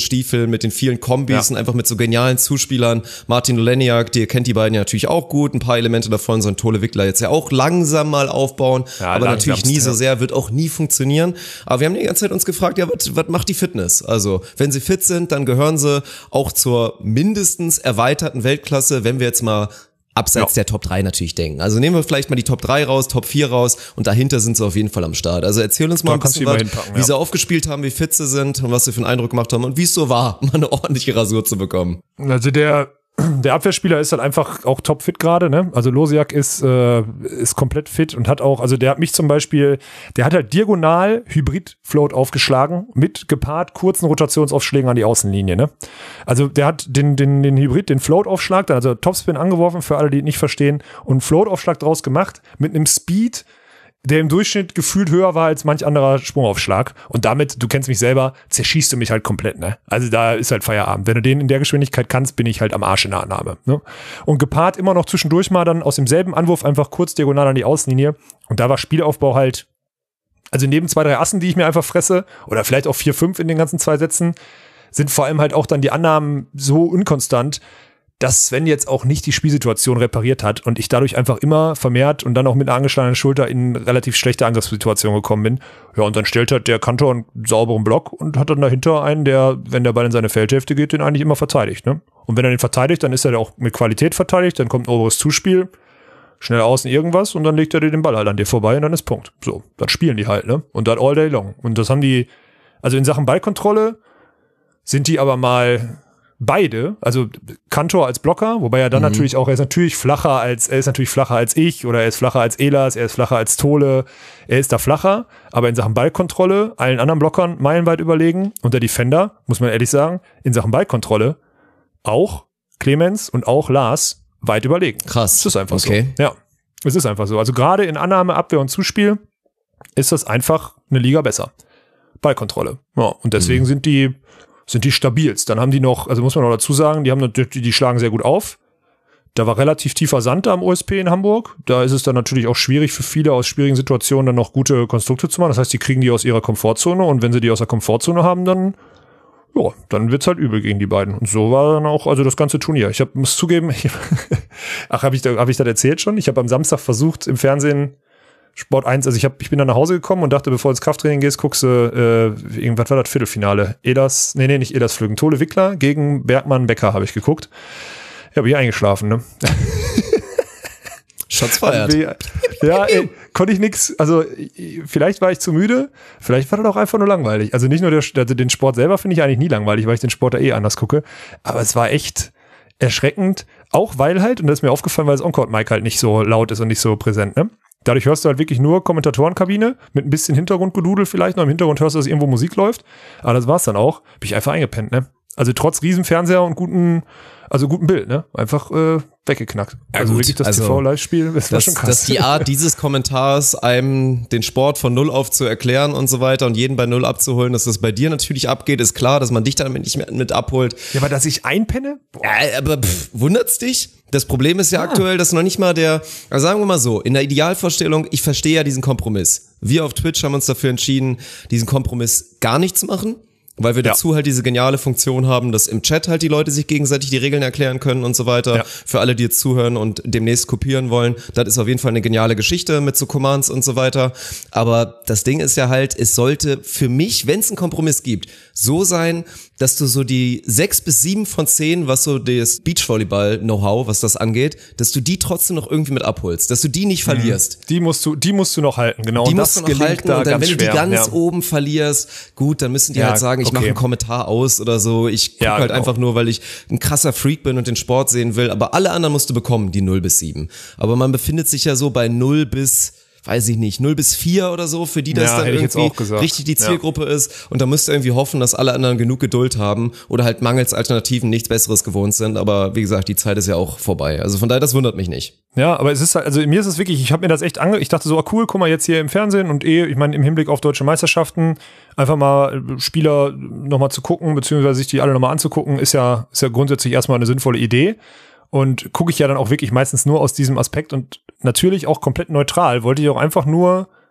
Stiefeln, mit den vielen Kombis Ja. und einfach mit so genialen Zuspielern. Martin Oleniak, ihr kennt die beiden ja natürlich auch gut, ein paar Elemente davon, so ein Tole Wickler jetzt ja auch langsam mal aufbauen, Ja, aber natürlich nie so ja. sehr, wird auch nie funktionieren. Aber wir haben die ganze Zeit uns gefragt, ja, was, was macht die Fitness? Also, wenn sie fit sind, dann gehören sie auch zur mindestens erweiterten Weltklasse, wenn wir jetzt mal abseits Ja. der Top drei natürlich denken. Also nehmen wir vielleicht mal die Top drei raus, Top vier raus und dahinter sind sie auf jeden Fall am Start. Also erzähl uns mal Da ein kannst bisschen du was, immer hinpacken, wie ja. sie aufgespielt haben, wie fit sie sind und was sie für einen Eindruck gemacht haben und wie es so war, mal eine ordentliche Rasur zu bekommen. Also der, der Abwehrspieler ist halt einfach auch topfit gerade, ne? Also Losiak ist, äh, ist komplett fit und hat auch, also der hat mich zum Beispiel, der hat halt diagonal Hybrid-Float aufgeschlagen mit gepaart kurzen Rotationsaufschlägen an die Außenlinie, ne? Also der hat den, den, den Hybrid, den Float-Aufschlag, dann also Topspin angeworfen, für alle, die nicht verstehen, und Float-Aufschlag draus gemacht mit einem Speed, der im Durchschnitt gefühlt höher war als manch anderer Sprungaufschlag. Und damit, du kennst mich selber, zerschießt du mich halt komplett, ne? Also da ist halt Feierabend. Wenn du den in der Geschwindigkeit kannst, bin ich halt am Arsch in der Annahme, ne? Und gepaart immer noch zwischendurch mal dann aus demselben Anwurf einfach kurz diagonal an die Außenlinie. Und da war Spielaufbau halt, also neben zwei, drei Assen, die ich mir einfach fresse, oder vielleicht auch vier, fünf in den ganzen zwei Sätzen, sind vor allem halt auch dann die Annahmen so unkonstant, dass Sven jetzt auch nicht die Spielsituation repariert hat und ich dadurch einfach immer vermehrt und dann auch mit einer angeschlagenen Schulter in relativ schlechte Angriffssituationen gekommen bin. Ja, und dann stellt halt der Kantor einen sauberen Block und hat dann dahinter einen, der, wenn der Ball in seine Feldhälfte geht, den eigentlich immer verteidigt, ne? Und wenn er den verteidigt, dann ist er auch mit Qualität verteidigt, dann kommt ein oberes Zuspiel, schnell außen irgendwas und dann legt er dir den Ball halt an dir vorbei und dann ist Punkt. So, dann spielen die halt, ne? Und dann all day long. Und das haben die, also in Sachen Ballkontrolle sind die aber mal beide, also Kantor als Blocker, wobei er dann mhm. natürlich auch, er ist natürlich flacher als, er ist natürlich flacher als ich oder er ist flacher als Elas, er ist flacher als Tole, er ist da flacher, aber in Sachen Ballkontrolle allen anderen Blockern meilenweit überlegen und der Defender, muss man ehrlich sagen, in Sachen Ballkontrolle auch Clemens und auch Lars weit überlegen. Krass. Es ist einfach okay. so. Ja, es ist einfach so. Also gerade in Annahme, Abwehr und Zuspiel ist das einfach eine Liga besser. Ballkontrolle. Ja, und deswegen mhm. sind die sind die stabilst. Dann haben die noch, also muss man noch dazu sagen, die haben natürlich, die schlagen sehr gut auf. Da war relativ tiefer Sand da am O S P in Hamburg. Da ist es dann natürlich auch schwierig für viele aus schwierigen Situationen dann noch gute Konstrukte zu machen. Das heißt, die kriegen die aus ihrer Komfortzone und wenn sie die aus der Komfortzone haben, dann ja, dann wird's halt übel gegen die beiden. Und so war dann auch, also das ganze Turnier. Ich hab, muss zugeben, ich, ach, habe ich, da, hab ich das erzählt schon? Ich habe am Samstag versucht, im Fernsehen Sport eins, also ich hab, ich bin dann nach Hause gekommen und dachte, bevor du ins Krafttraining gehst, guckst du, äh, irgendwas war das Viertelfinale. Elas, nee, nee, nicht Elas Flügen. Tole Wickler gegen Bergmann Becker habe ich geguckt. Ja, bin ich eingeschlafen, ne? Shots feiert. Also, ja, ey, konnte ich nix, also vielleicht war ich zu müde, vielleicht war das auch einfach nur langweilig. Also nicht nur der, also den Sport selber finde ich eigentlich nie langweilig, weil ich den Sport da eh anders gucke, aber es war echt erschreckend, auch weil halt, und das ist mir aufgefallen, weil das On-Court-Mic halt nicht so laut ist und nicht so präsent, ne? Dadurch hörst du halt wirklich nur Kommentatorenkabine mit ein bisschen Hintergrundgedudel vielleicht noch. Im Hintergrund hörst du, dass irgendwo Musik läuft. Aber das war's dann auch. Bin ich einfach eingepennt, ne? Also trotz Riesenfernseher und guten, also guten Bild, ne? Einfach äh, weggeknackt. Ja, also gut, wirklich das also T V-Live-Spiel, das war dass, schon krass. dass die Art dieses Kommentars, einem den Sport von Null auf zu erklären und so weiter und jeden bei Null abzuholen, dass das bei dir natürlich abgeht, ist klar, dass man dich damit nicht mehr mit abholt. Ja, aber dass ich einpenne? Boah. Ja, aber pff, wundert's dich? Das Problem ist ja, ja aktuell, dass noch nicht mal der, also sagen wir mal so, in der Idealvorstellung, ich verstehe ja diesen Kompromiss. Wir auf Twitch haben uns dafür entschieden, diesen Kompromiss gar nicht zu machen. Weil wir ja. dazu halt diese geniale Funktion haben, dass im Chat halt die Leute sich gegenseitig die Regeln erklären können und so weiter. Ja. Für alle, die jetzt zuhören und demnächst kopieren wollen, das ist auf jeden Fall eine geniale Geschichte mit so Commands und so weiter. Aber das Ding ist ja halt, es sollte für mich, wenn es einen Kompromiss gibt, so sein, dass du so die sechs bis sieben von zehn, was so das Beachvolleyball-Know-how, was das angeht, dass du die trotzdem noch irgendwie mit abholst, dass du die nicht verlierst. Die musst du, die musst du noch halten, genau. Die und musst das du noch halten da und dann, wenn du die schwer, ganz ja. oben verlierst, gut, dann müssen die Ja, halt sagen, ich okay. mache einen Kommentar aus oder so. Ich gucke Ja, halt genau. einfach nur, weil ich ein krasser Freak bin und den Sport sehen will. Aber alle anderen musst du bekommen, die null bis sieben. Aber man befindet sich ja so bei null bis, weiß ich nicht, null bis vier oder so, für die das Ja, dann hätte ich jetzt auch irgendwie gesagt. richtig die Ja. Zielgruppe ist. Und da müsst ihr irgendwie hoffen, dass alle anderen genug Geduld haben oder halt mangels Alternativen nichts Besseres gewohnt sind. Aber wie gesagt, die Zeit ist ja auch vorbei. Also von daher, das wundert mich nicht. Ja, aber es ist halt, also mir ist es wirklich, ich habe mir das echt ange, ich dachte so, ah, cool, guck mal jetzt hier im Fernsehen und eh, ich meine im Hinblick auf deutsche Meisterschaften, einfach mal Spieler nochmal zu gucken, beziehungsweise sich die alle nochmal anzugucken, ist ja, ist ja grundsätzlich erstmal eine sinnvolle Idee. Und gucke ich ja dann auch wirklich meistens nur aus diesem Aspekt und natürlich auch komplett neutral. Wollte ich auch einfach nur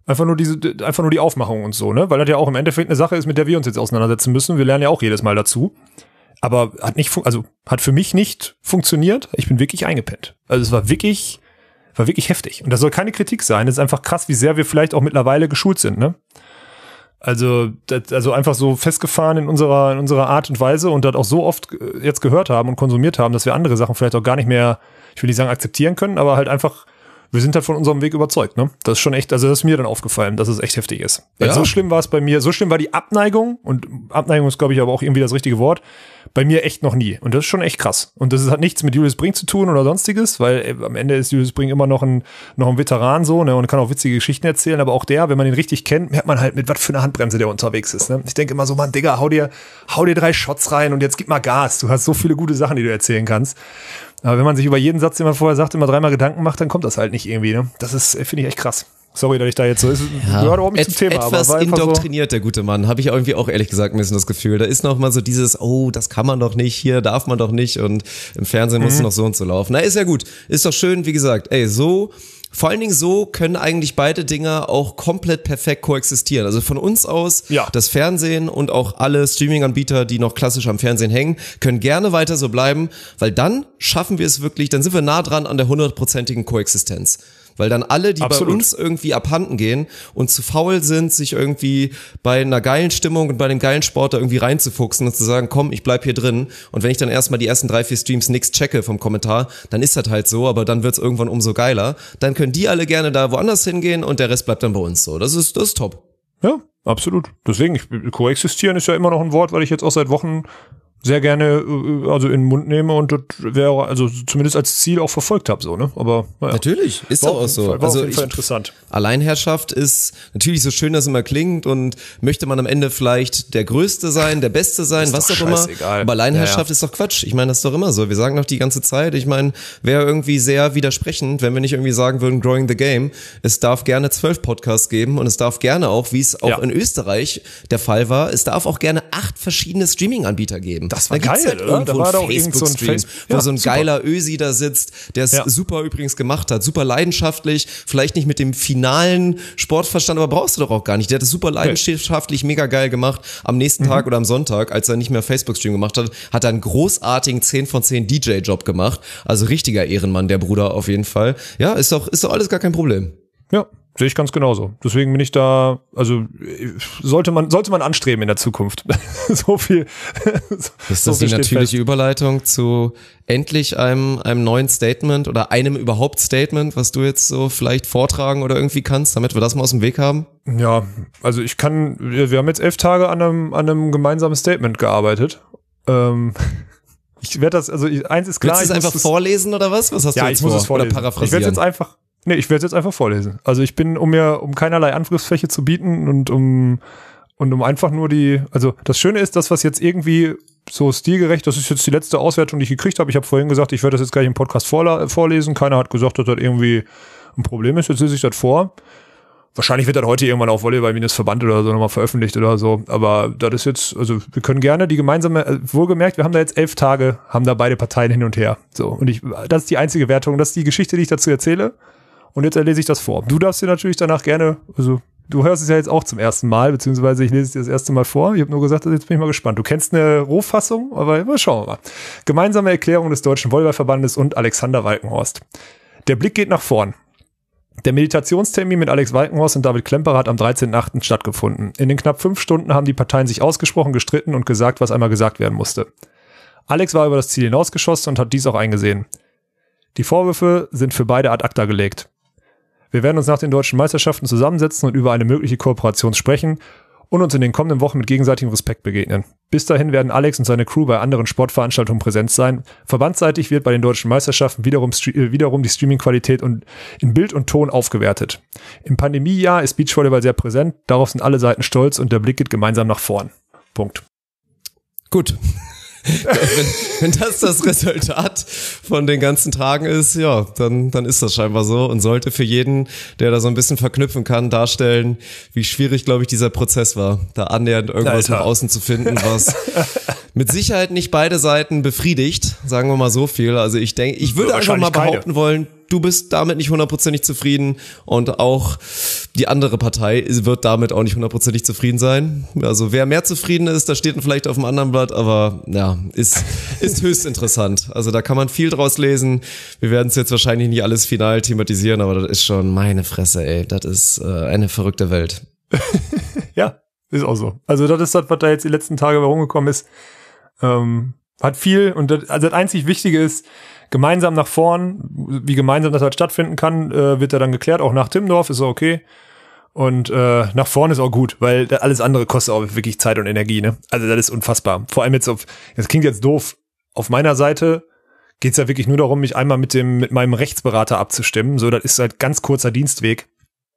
Einfach nur diese, einfach nur die Aufmachung und so, ne? Weil das ja auch im Endeffekt eine Sache ist, mit der wir uns jetzt auseinandersetzen müssen. Wir lernen ja auch jedes Mal dazu. Aber hat nicht, fun- also hat für mich nicht funktioniert. Ich bin wirklich eingepennt. Also es war wirklich, war wirklich heftig. Und das soll keine Kritik sein. Es ist einfach krass, wie sehr wir vielleicht auch mittlerweile geschult sind, ne? Also, das, also einfach so festgefahren in unserer, in unserer Art und Weise und das auch so oft jetzt gehört haben und konsumiert haben, dass wir andere Sachen vielleicht auch gar nicht mehr, ich will nicht sagen akzeptieren können, aber halt einfach, wir sind halt von unserem Weg überzeugt, ne? Das ist schon echt, also das ist mir dann aufgefallen, dass es echt heftig ist. Weil Ja. so schlimm war es bei mir, so schlimm war die Abneigung, und Abneigung ist, glaube ich, aber auch irgendwie das richtige Wort, bei mir echt noch nie. Und das ist schon echt krass. Und das hat nichts mit Julius Brink zu tun oder sonstiges, weil ey, am Ende ist Julius Brink immer noch ein, noch ein Veteran so, ne, und kann auch witzige Geschichten erzählen, aber auch der, wenn man ihn richtig kennt, merkt man halt, mit was für einer Handbremse der unterwegs ist, ne? Ich denke immer so, Mann, Digga, hau dir, hau dir drei Shots rein und jetzt gib mal Gas. Du hast so viele gute Sachen, die du erzählen kannst. Aber wenn man sich über jeden Satz, den man vorher sagt, immer dreimal Gedanken macht, dann kommt das halt nicht irgendwie, ne? Das ist, finde ich echt krass. Sorry, dass ich da jetzt so ist. Ja, Gehört überhaupt nicht et- zum Thema, etwas aber war einfach indoktriniert, der gute Mann. Habe ich irgendwie auch ehrlich gesagt ein bisschen das Gefühl. Da ist noch mal so dieses, oh, das kann man doch nicht, hier darf man doch nicht und im Fernsehen muss es noch so und so laufen. Na, ist ja gut. Ist doch schön, wie gesagt, ey, so, vor allen Dingen so können eigentlich beide Dinger auch komplett perfekt koexistieren. Also von uns aus, Ja. das Fernsehen und auch alle Streaming-Anbieter, die noch klassisch am Fernsehen hängen, können gerne weiter so bleiben, weil dann schaffen wir es wirklich, dann sind wir nah dran an der hundertprozentigen Koexistenz. Weil dann alle, die Absolut. bei uns irgendwie abhanden gehen und zu faul sind, sich irgendwie bei einer geilen Stimmung und bei einem geilen Sport da irgendwie reinzufuchsen und zu sagen, komm, ich bleib hier drin. Und wenn ich dann erstmal die ersten drei, vier Streams nix checke vom Kommentar, dann ist das halt so, aber dann wird's irgendwann umso geiler. Dann können die alle gerne da woanders hingehen und der Rest bleibt dann bei uns so. Das ist, das ist top. Ja, absolut. Deswegen, ich, koexistieren ist ja immer noch ein Wort, weil ich jetzt auch seit Wochen sehr gerne äh, also in den Mund nehme und das wäre also zumindest als Ziel auch verfolgt habe, so, ne? Aber naja. Natürlich, ist War doch auf auch jeden so. Fall, war Also auf jeden Fall ich, interessant. Alleinherrschaft ist natürlich so schön, dass es immer klingt und möchte man am Ende vielleicht der Größte sein, der Beste sein, Ist was doch auch immer. scheißegal. Aber Alleinherrschaft Ja, ja. ist doch Quatsch. Ich meine, das ist doch immer so. Wir sagen doch die ganze Zeit, ich meine, wäre irgendwie sehr widersprechend, wenn wir nicht irgendwie sagen würden, growing the game. Es darf gerne zwölf Podcasts geben und es darf gerne auch, wie es auch Ja. in Österreich der Fall war, es darf auch gerne acht verschiedene Streaming-Anbieter geben. Das war Da gibt's geil, halt oder? irgendwo Da war einen doch irgend so ein Facebook-Stream, Face- wo Ja, so ein super. geiler Ösi da sitzt, der es Ja. super übrigens gemacht hat, super leidenschaftlich, vielleicht nicht mit dem finalen Sportverstand, aber brauchst du doch auch gar nicht. Der hat es super leidenschaftlich, mega geil gemacht. Am nächsten Mhm. Tag oder am Sonntag, als er nicht mehr Facebook-Stream gemacht hat, hat er einen großartigen zehn von zehn D J-Job gemacht. Also richtiger Ehrenmann, der Bruder auf jeden Fall. Ja, ist doch, ist doch alles gar kein Problem. Ja, sehe ich ganz genauso. Deswegen bin ich da, also äh, sollte man sollte man anstreben in der Zukunft. so viel. Ist so das viel die steht natürliche fest. Überleitung zu endlich einem, einem neuen Statement oder einem überhaupt Statement, was du jetzt so vielleicht vortragen oder irgendwie kannst, damit wir das mal aus dem Weg haben? Ja, also ich kann, wir, wir haben jetzt elf Tage an einem, an einem gemeinsamen Statement gearbeitet. Ähm, ich werde das, also ich, eins ist klar. Willst du es ich muss einfach das- vorlesen oder was? Was hast Ja, du jetzt ich muss vor? es vorlesen. Oder Ich werde paraphrasieren? es jetzt einfach, nee, ich werde es jetzt einfach vorlesen. Also ich bin, um mir, um keinerlei Angriffsfläche zu bieten und um, und um einfach nur die, also das Schöne ist, das, was jetzt irgendwie so stilgerecht, das ist jetzt die letzte Auswertung, die ich gekriegt habe. Ich habe vorhin gesagt, ich werde das jetzt gleich im Podcast vorla- vorlesen. Keiner hat gesagt, dass das irgendwie ein Problem ist. Jetzt lese ich das vor. Wahrscheinlich wird das heute irgendwann auf Volleyball-Verband oder so nochmal veröffentlicht oder so. Aber das ist jetzt, also wir können gerne die gemeinsame, äh, wohlgemerkt, wir haben da jetzt elf Tage, haben da beide Parteien hin und her. So. Und ich, das ist die einzige Wertung, das ist die Geschichte, die ich dazu erzähle. Und jetzt lese ich das vor. Du darfst dir natürlich danach gerne, also du hörst es ja jetzt auch zum ersten Mal, beziehungsweise ich lese es dir das erste Mal vor. Ich habe nur gesagt, jetzt bin ich mal gespannt. Du kennst eine Rohfassung, aber mal schauen wir mal. Gemeinsame Erklärung des Deutschen Volleyballverbandes und Alexander Walkenhorst. Der Blick geht nach vorn. Der Meditationstermin mit Alex Walkenhorst und David Klemperer hat am dreizehnten achten stattgefunden. In den knapp fünf Stunden haben die Parteien sich ausgesprochen, gestritten und gesagt, was einmal gesagt werden musste. Alex war über das Ziel hinausgeschossen und hat dies auch eingesehen. Die Vorwürfe sind für beide ad acta gelegt. Wir werden uns nach den deutschen Meisterschaften zusammensetzen und über eine mögliche Kooperation sprechen und uns in den kommenden Wochen mit gegenseitigem Respekt begegnen. Bis dahin werden Alex und seine Crew bei anderen Sportveranstaltungen präsent sein. Verbandsseitig wird bei den deutschen Meisterschaften wiederum, äh, wiederum die Streaming-Qualität und in Bild und Ton aufgewertet. Im Pandemiejahr ist Beachvolleyball sehr präsent, darauf sind alle Seiten stolz und der Blick geht gemeinsam nach vorn. Punkt. Gut. wenn, wenn das das Resultat von den ganzen Tagen ist, ja, dann, dann ist das scheinbar so und sollte für jeden, der da so ein bisschen verknüpfen kann, darstellen, wie schwierig, glaube ich, dieser Prozess war, da annähernd irgendwas Alter. nach außen zu finden, was mit Sicherheit nicht beide Seiten befriedigt, sagen wir mal so viel. Also ich denke, ich würde einfach mal Wahrscheinlich keine. behaupten wollen, du bist damit nicht hundertprozentig zufrieden und auch die andere Partei wird damit auch nicht hundertprozentig zufrieden sein. Also wer mehr zufrieden ist, das steht dann vielleicht auf dem anderen Blatt, aber ja, ist, ist höchst interessant. Also da kann man viel draus lesen. Wir werden es jetzt wahrscheinlich nicht alles final thematisieren, aber das ist schon meine Fresse, ey. Das ist äh, eine verrückte Welt. Ja, ist auch so. Also das ist das, was da jetzt die letzten Tage rumgekommen ist. Ähm, hat viel und das, also das einzig Wichtige ist, gemeinsam nach vorn, wie gemeinsam das halt stattfinden kann, äh, wird ja dann geklärt, auch nach Timmendorf ist auch okay. Und äh, nach vorn ist auch gut, weil alles andere kostet auch wirklich Zeit und Energie, ne? Also das ist unfassbar. Vor allem jetzt auf, das klingt jetzt doof, auf meiner Seite geht's ja wirklich nur darum, mich einmal mit dem mit meinem Rechtsberater abzustimmen. So, das ist halt ganz kurzer Dienstweg.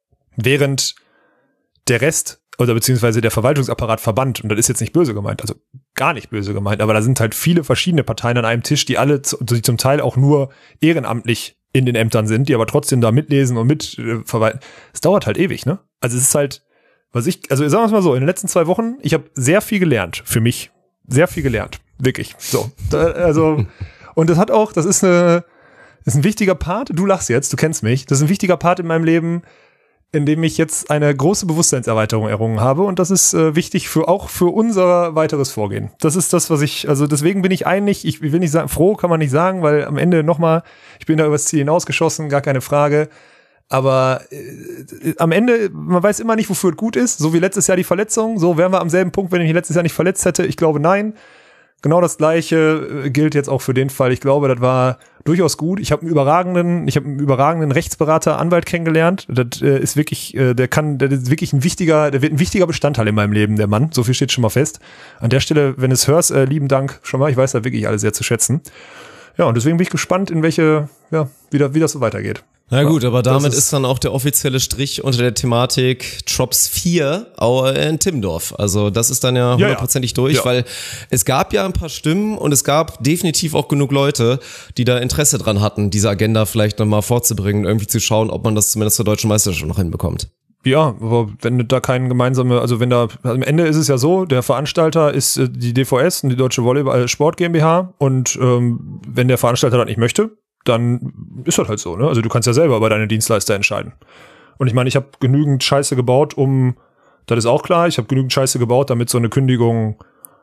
Während der Rest oder beziehungsweise der Verwaltungsapparat verbannt, und das ist jetzt nicht böse gemeint, also gar nicht böse gemeint, aber da sind halt viele verschiedene Parteien an einem Tisch, die alle, die zum Teil auch nur ehrenamtlich in den Ämtern sind, die aber trotzdem da mitlesen und mit äh, verwalten. Es dauert halt ewig, ne? Also es ist halt, was ich, also sagen wir es mal so, in den letzten zwei Wochen, ich habe sehr viel gelernt, für mich, sehr viel gelernt, wirklich, so. Da, also, und das hat auch, das ist eine, das ist ein wichtiger Part, du lachst jetzt, du kennst mich, das ist ein wichtiger Part in meinem Leben, in dem ich jetzt eine große Bewusstseinserweiterung errungen habe, und das ist äh, wichtig für auch für unser weiteres Vorgehen. Das ist das, was ich, also deswegen bin ich eigentlich, ich will nicht sagen, froh kann man nicht sagen, weil am Ende nochmal, ich bin da übers Ziel hinausgeschossen, gar keine Frage, aber äh, am Ende, man weiß immer nicht, wofür es gut ist, so wie letztes Jahr die Verletzung, so wären wir am selben Punkt, wenn ich mich letztes Jahr nicht verletzt hätte, ich glaube nein. Genau das Gleiche gilt jetzt auch für den Fall. Ich glaube, das war durchaus gut. Ich habe einen überragenden, ich habe einen überragenden Rechtsberater, Anwalt kennengelernt. Das äh, ist wirklich, äh, der kann, der ist wirklich ein wichtiger, der wird ein wichtiger Bestandteil in meinem Leben, der Mann. So viel steht schon mal fest. An der Stelle, wenn du es hörst, äh, lieben Dank schon mal. Ich weiß da wirklich alle sehr zu schätzen. Ja, und deswegen bin ich gespannt, in welche, ja, wie, da, wie das so weitergeht. Na gut, aber damit ist, ist dann auch der offizielle Strich unter der Thematik Drops vier in Timmendorf. Also das ist dann ja hundertprozentig ja, ja. durch, ja. weil es gab ja ein paar Stimmen und es gab definitiv auch genug Leute, die da Interesse dran hatten, diese Agenda vielleicht nochmal vorzubringen, irgendwie zu schauen, ob man das zumindest zur deutschen Meisterschaft noch hinbekommt. Ja, aber wenn da kein gemeinsame, also wenn da, am Ende ist es ja so, der Veranstalter ist die D V S und die Deutsche Volleyball Sport GmbH, und ähm, wenn der Veranstalter das nicht möchte, dann ist das halt so, ne? Also du kannst ja selber bei deinen Dienstleister entscheiden. Und ich meine, ich habe genügend Scheiße gebaut, um, das ist auch klar, ich habe genügend Scheiße gebaut, damit so eine Kündigung,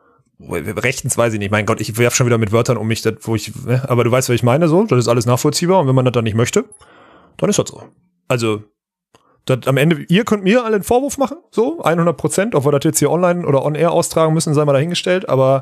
rechtens weiß ich nicht, mein Gott, ich werf schon wieder mit Wörtern um mich, das, wo ich, ne? Aber du weißt, was ich meine, so, das ist alles nachvollziehbar, und wenn man das dann nicht möchte, dann ist das so. Also, das, am Ende, ihr könnt mir alle einen Vorwurf machen, so, hundert Prozent, ob wir das jetzt hier online oder on-air austragen müssen, sei mal dahingestellt, aber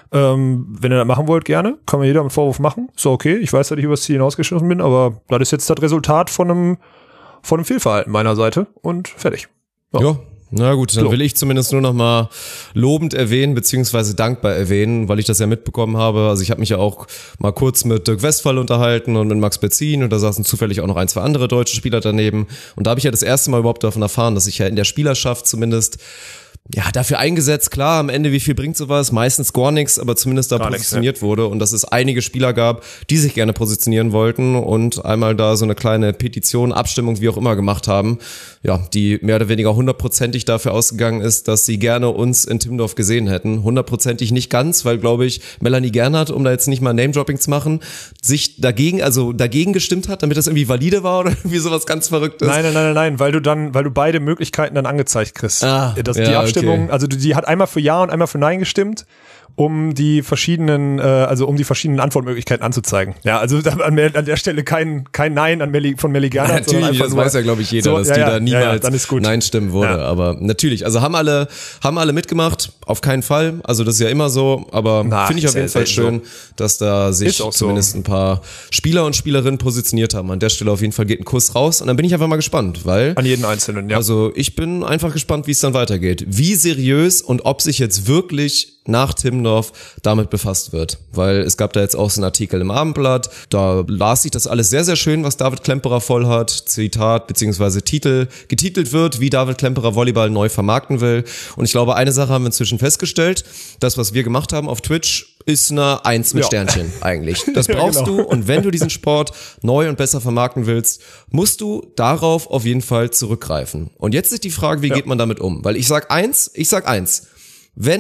Ähm, wenn ihr das machen wollt, gerne. Kann mir jeder einen Vorwurf machen. So, okay. Ich weiß, dass ich übers Ziel hinausgeschossen bin, aber das ist jetzt das Resultat von einem, von einem Fehlverhalten meiner Seite, und fertig. Ja. ja. Na gut, dann will ich zumindest nur noch mal lobend erwähnen, beziehungsweise dankbar erwähnen, weil ich das ja mitbekommen habe. Also ich habe mich ja auch mal kurz mit Dirk Westphal unterhalten und mit Max Betzin, und da saßen zufällig auch noch ein, zwei andere deutsche Spieler daneben. Und da habe ich ja das erste Mal überhaupt davon erfahren, dass ich ja in der Spielerschaft zumindest ja, dafür eingesetzt, klar, am Ende, wie viel bringt sowas? Meistens gar nichts, aber zumindest da gar positioniert nix, ja. wurde, und dass es einige Spieler gab, die sich gerne positionieren wollten und einmal da so eine kleine Petition, Abstimmung, wie auch immer gemacht haben, ja, die mehr oder weniger hundertprozentig dafür ausgegangen ist, dass sie gerne uns in Timmendorf gesehen hätten. Hundertprozentig nicht ganz, weil, glaube ich, Melanie Gernhardt, um da jetzt nicht mal Name-Dropping zu machen, sich dagegen, also dagegen gestimmt hat, damit das irgendwie valide war oder irgendwie sowas ganz Verrücktes. Nein, nein, nein, nein, nein, weil du dann, weil du beide Möglichkeiten dann angezeigt kriegst. Ah, das, ja, die Abstimmung, okay. Also die hat einmal für Ja und einmal für Nein gestimmt, um die verschiedenen, äh, also um die verschiedenen Antwortmöglichkeiten anzuzeigen. Ja, also an, an der Stelle kein kein Nein an Melli, von Melli Gernhardt. Ja, natürlich, das nur, weiß ja, glaube ich, jeder, so, dass ja, die ja, da niemals ja, ja, Nein stimmen wurde. Ja. Aber natürlich, also haben alle haben alle mitgemacht, auf keinen Fall. Also das ist ja immer so, aber finde ich auf jeden Fall schön, so. dass da sich zumindest so. ein paar Spieler und Spielerinnen positioniert haben. An der Stelle auf jeden Fall geht ein Kuss raus, und dann bin ich einfach mal gespannt, weil an jeden Einzelnen, ja. Also ich bin einfach gespannt, wie es dann weitergeht. Wie seriös und ob sich jetzt wirklich nach Timmendorf damit befasst wird. Weil es gab da jetzt auch so einen Artikel im Abendblatt, da las sich das alles sehr, sehr schön, was David Klemperer voll hat, Zitat beziehungsweise Titel, getitelt wird, wie David Klemperer Volleyball neu vermarkten will. Und ich glaube, eine Sache haben wir inzwischen festgestellt, das, was wir gemacht haben auf Twitch, ist eine Eins mit ja. Sternchen eigentlich. Das brauchst ja, genau. du, und wenn du diesen Sport neu und besser vermarkten willst, musst du darauf auf jeden Fall zurückgreifen. Und jetzt ist die Frage, wie ja. geht man damit um? Weil ich sag eins, ich sag eins, wenn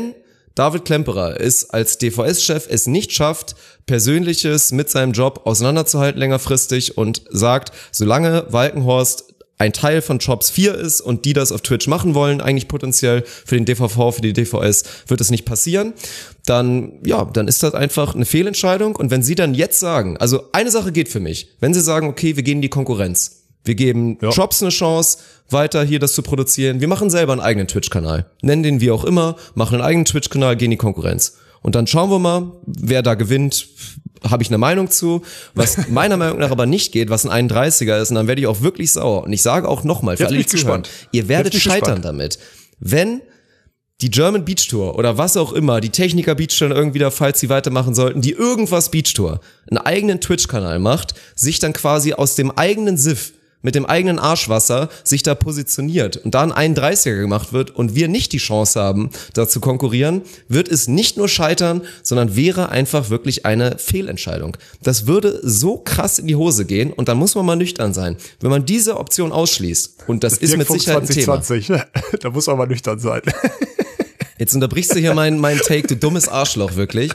David Klemperer ist als D V S-Chef es nicht schafft, Persönliches mit seinem Job auseinanderzuhalten längerfristig und sagt, solange Walkenhorst ein Teil von Jobs vier ist und die das auf Twitch machen wollen, eigentlich potenziell für den D V V, für die D V S, wird es nicht passieren, dann, ja, dann ist das einfach eine Fehlentscheidung. Und wenn sie dann jetzt sagen, also eine Sache geht für mich, wenn sie sagen, okay, wir gehen in die Konkurrenz, wir geben ja. Jobs eine Chance, weiter hier das zu produzieren. Wir machen selber einen eigenen Twitch-Kanal. Nennen den wie auch immer, machen einen eigenen Twitch-Kanal, gehen in die Konkurrenz. Und dann schauen wir mal, wer da gewinnt, habe ich eine Meinung zu. Was meiner Meinung nach aber nicht geht, was ein einunddreißiger ist, und dann werde ich auch wirklich sauer. Und ich sage auch nochmal, für alle, die zuhören, ihr werdet scheitern gespannt. damit. Wenn die German Beach Tour oder was auch immer, die Techniker Beach Tour irgendwie da, falls sie weitermachen sollten, die irgendwas Beach Tour, einen eigenen Twitch-Kanal macht, sich dann quasi aus dem eigenen Siff mit dem eigenen Arschwasser sich da positioniert und da ein einunddreißiger gemacht wird und wir nicht die Chance haben, da zu konkurrieren, wird es nicht nur scheitern, sondern wäre einfach wirklich eine Fehlentscheidung. Das würde so krass in die Hose gehen und dann muss man mal nüchtern sein. Wenn man diese Option ausschließt, und das, das ist mit Sicherheit ein Thema. zwanzig zwanzig, da muss man mal nüchtern sein. Jetzt unterbrichst du hier meinen mein Take, du dummes Arschloch, wirklich.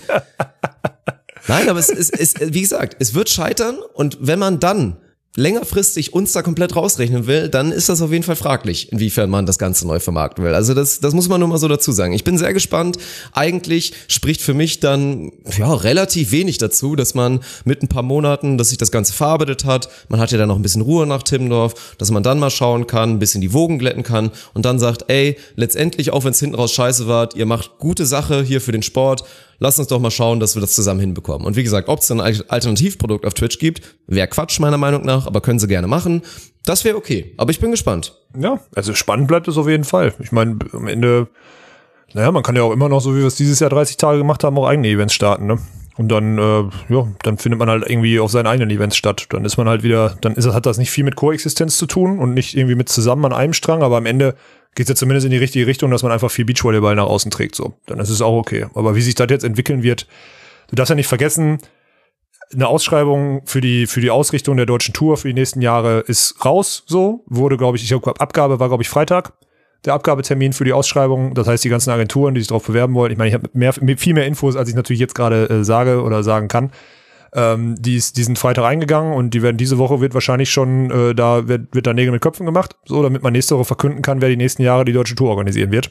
Nein, aber es ist, es, wie gesagt, es wird scheitern und wenn man dann längerfristig uns da komplett rausrechnen will, dann ist das auf jeden Fall fraglich, inwiefern man das Ganze neu vermarkten will. Also das, das muss man nur mal so dazu sagen. Ich bin sehr gespannt. Eigentlich spricht für mich dann ja relativ wenig dazu, dass man mit ein paar Monaten, dass sich das Ganze verarbeitet hat, man hat ja dann noch ein bisschen Ruhe nach Timmendorf, dass man dann mal schauen kann, ein bisschen die Wogen glätten kann und dann sagt, ey, letztendlich, auch wenn es hinten raus scheiße war, ihr macht gute Sache hier für den Sport, lasst uns doch mal schauen, dass wir das zusammen hinbekommen. Und wie gesagt, ob es dann ein Alternativprodukt auf Twitch gibt, wäre Quatsch meiner Meinung nach, aber können sie gerne machen. Das wäre okay, aber ich bin gespannt. Ja, also spannend bleibt es auf jeden Fall. Ich meine, am Ende, naja, man kann ja auch immer noch, so wie wir es dieses Jahr dreißig Tage gemacht haben, auch eigene Events starten, ne? Und dann, äh, ja, dann findet man halt irgendwie auf seinen eigenen Events statt. Dann ist man halt wieder, dann ist, hat das nicht viel mit Koexistenz zu tun und nicht irgendwie mit zusammen an einem Strang, aber am Ende geht es ja zumindest in die richtige Richtung, dass man einfach viel Beachvolleyball nach außen trägt, so. Dann ist es auch okay. Aber wie sich das jetzt entwickeln wird, du darfst ja nicht vergessen, eine Ausschreibung für die, für die Ausrichtung der deutschen Tour für die nächsten Jahre ist raus, so. Wurde, glaube ich, ich glaube, Abgabe war, glaube ich, Freitag. Der Abgabetermin für die Ausschreibung, das heißt die ganzen Agenturen, die sich darauf bewerben wollen. Ich meine, ich habe mehr, viel mehr Infos, als ich natürlich jetzt gerade äh, sage oder sagen kann. Ähm, die, ist, die sind Freitag eingegangen und die werden diese Woche wird wahrscheinlich schon, äh, da wird, wird da Nägel mit Köpfen gemacht, so, damit man nächste Woche verkünden kann, wer die nächsten Jahre die deutsche Tour organisieren wird.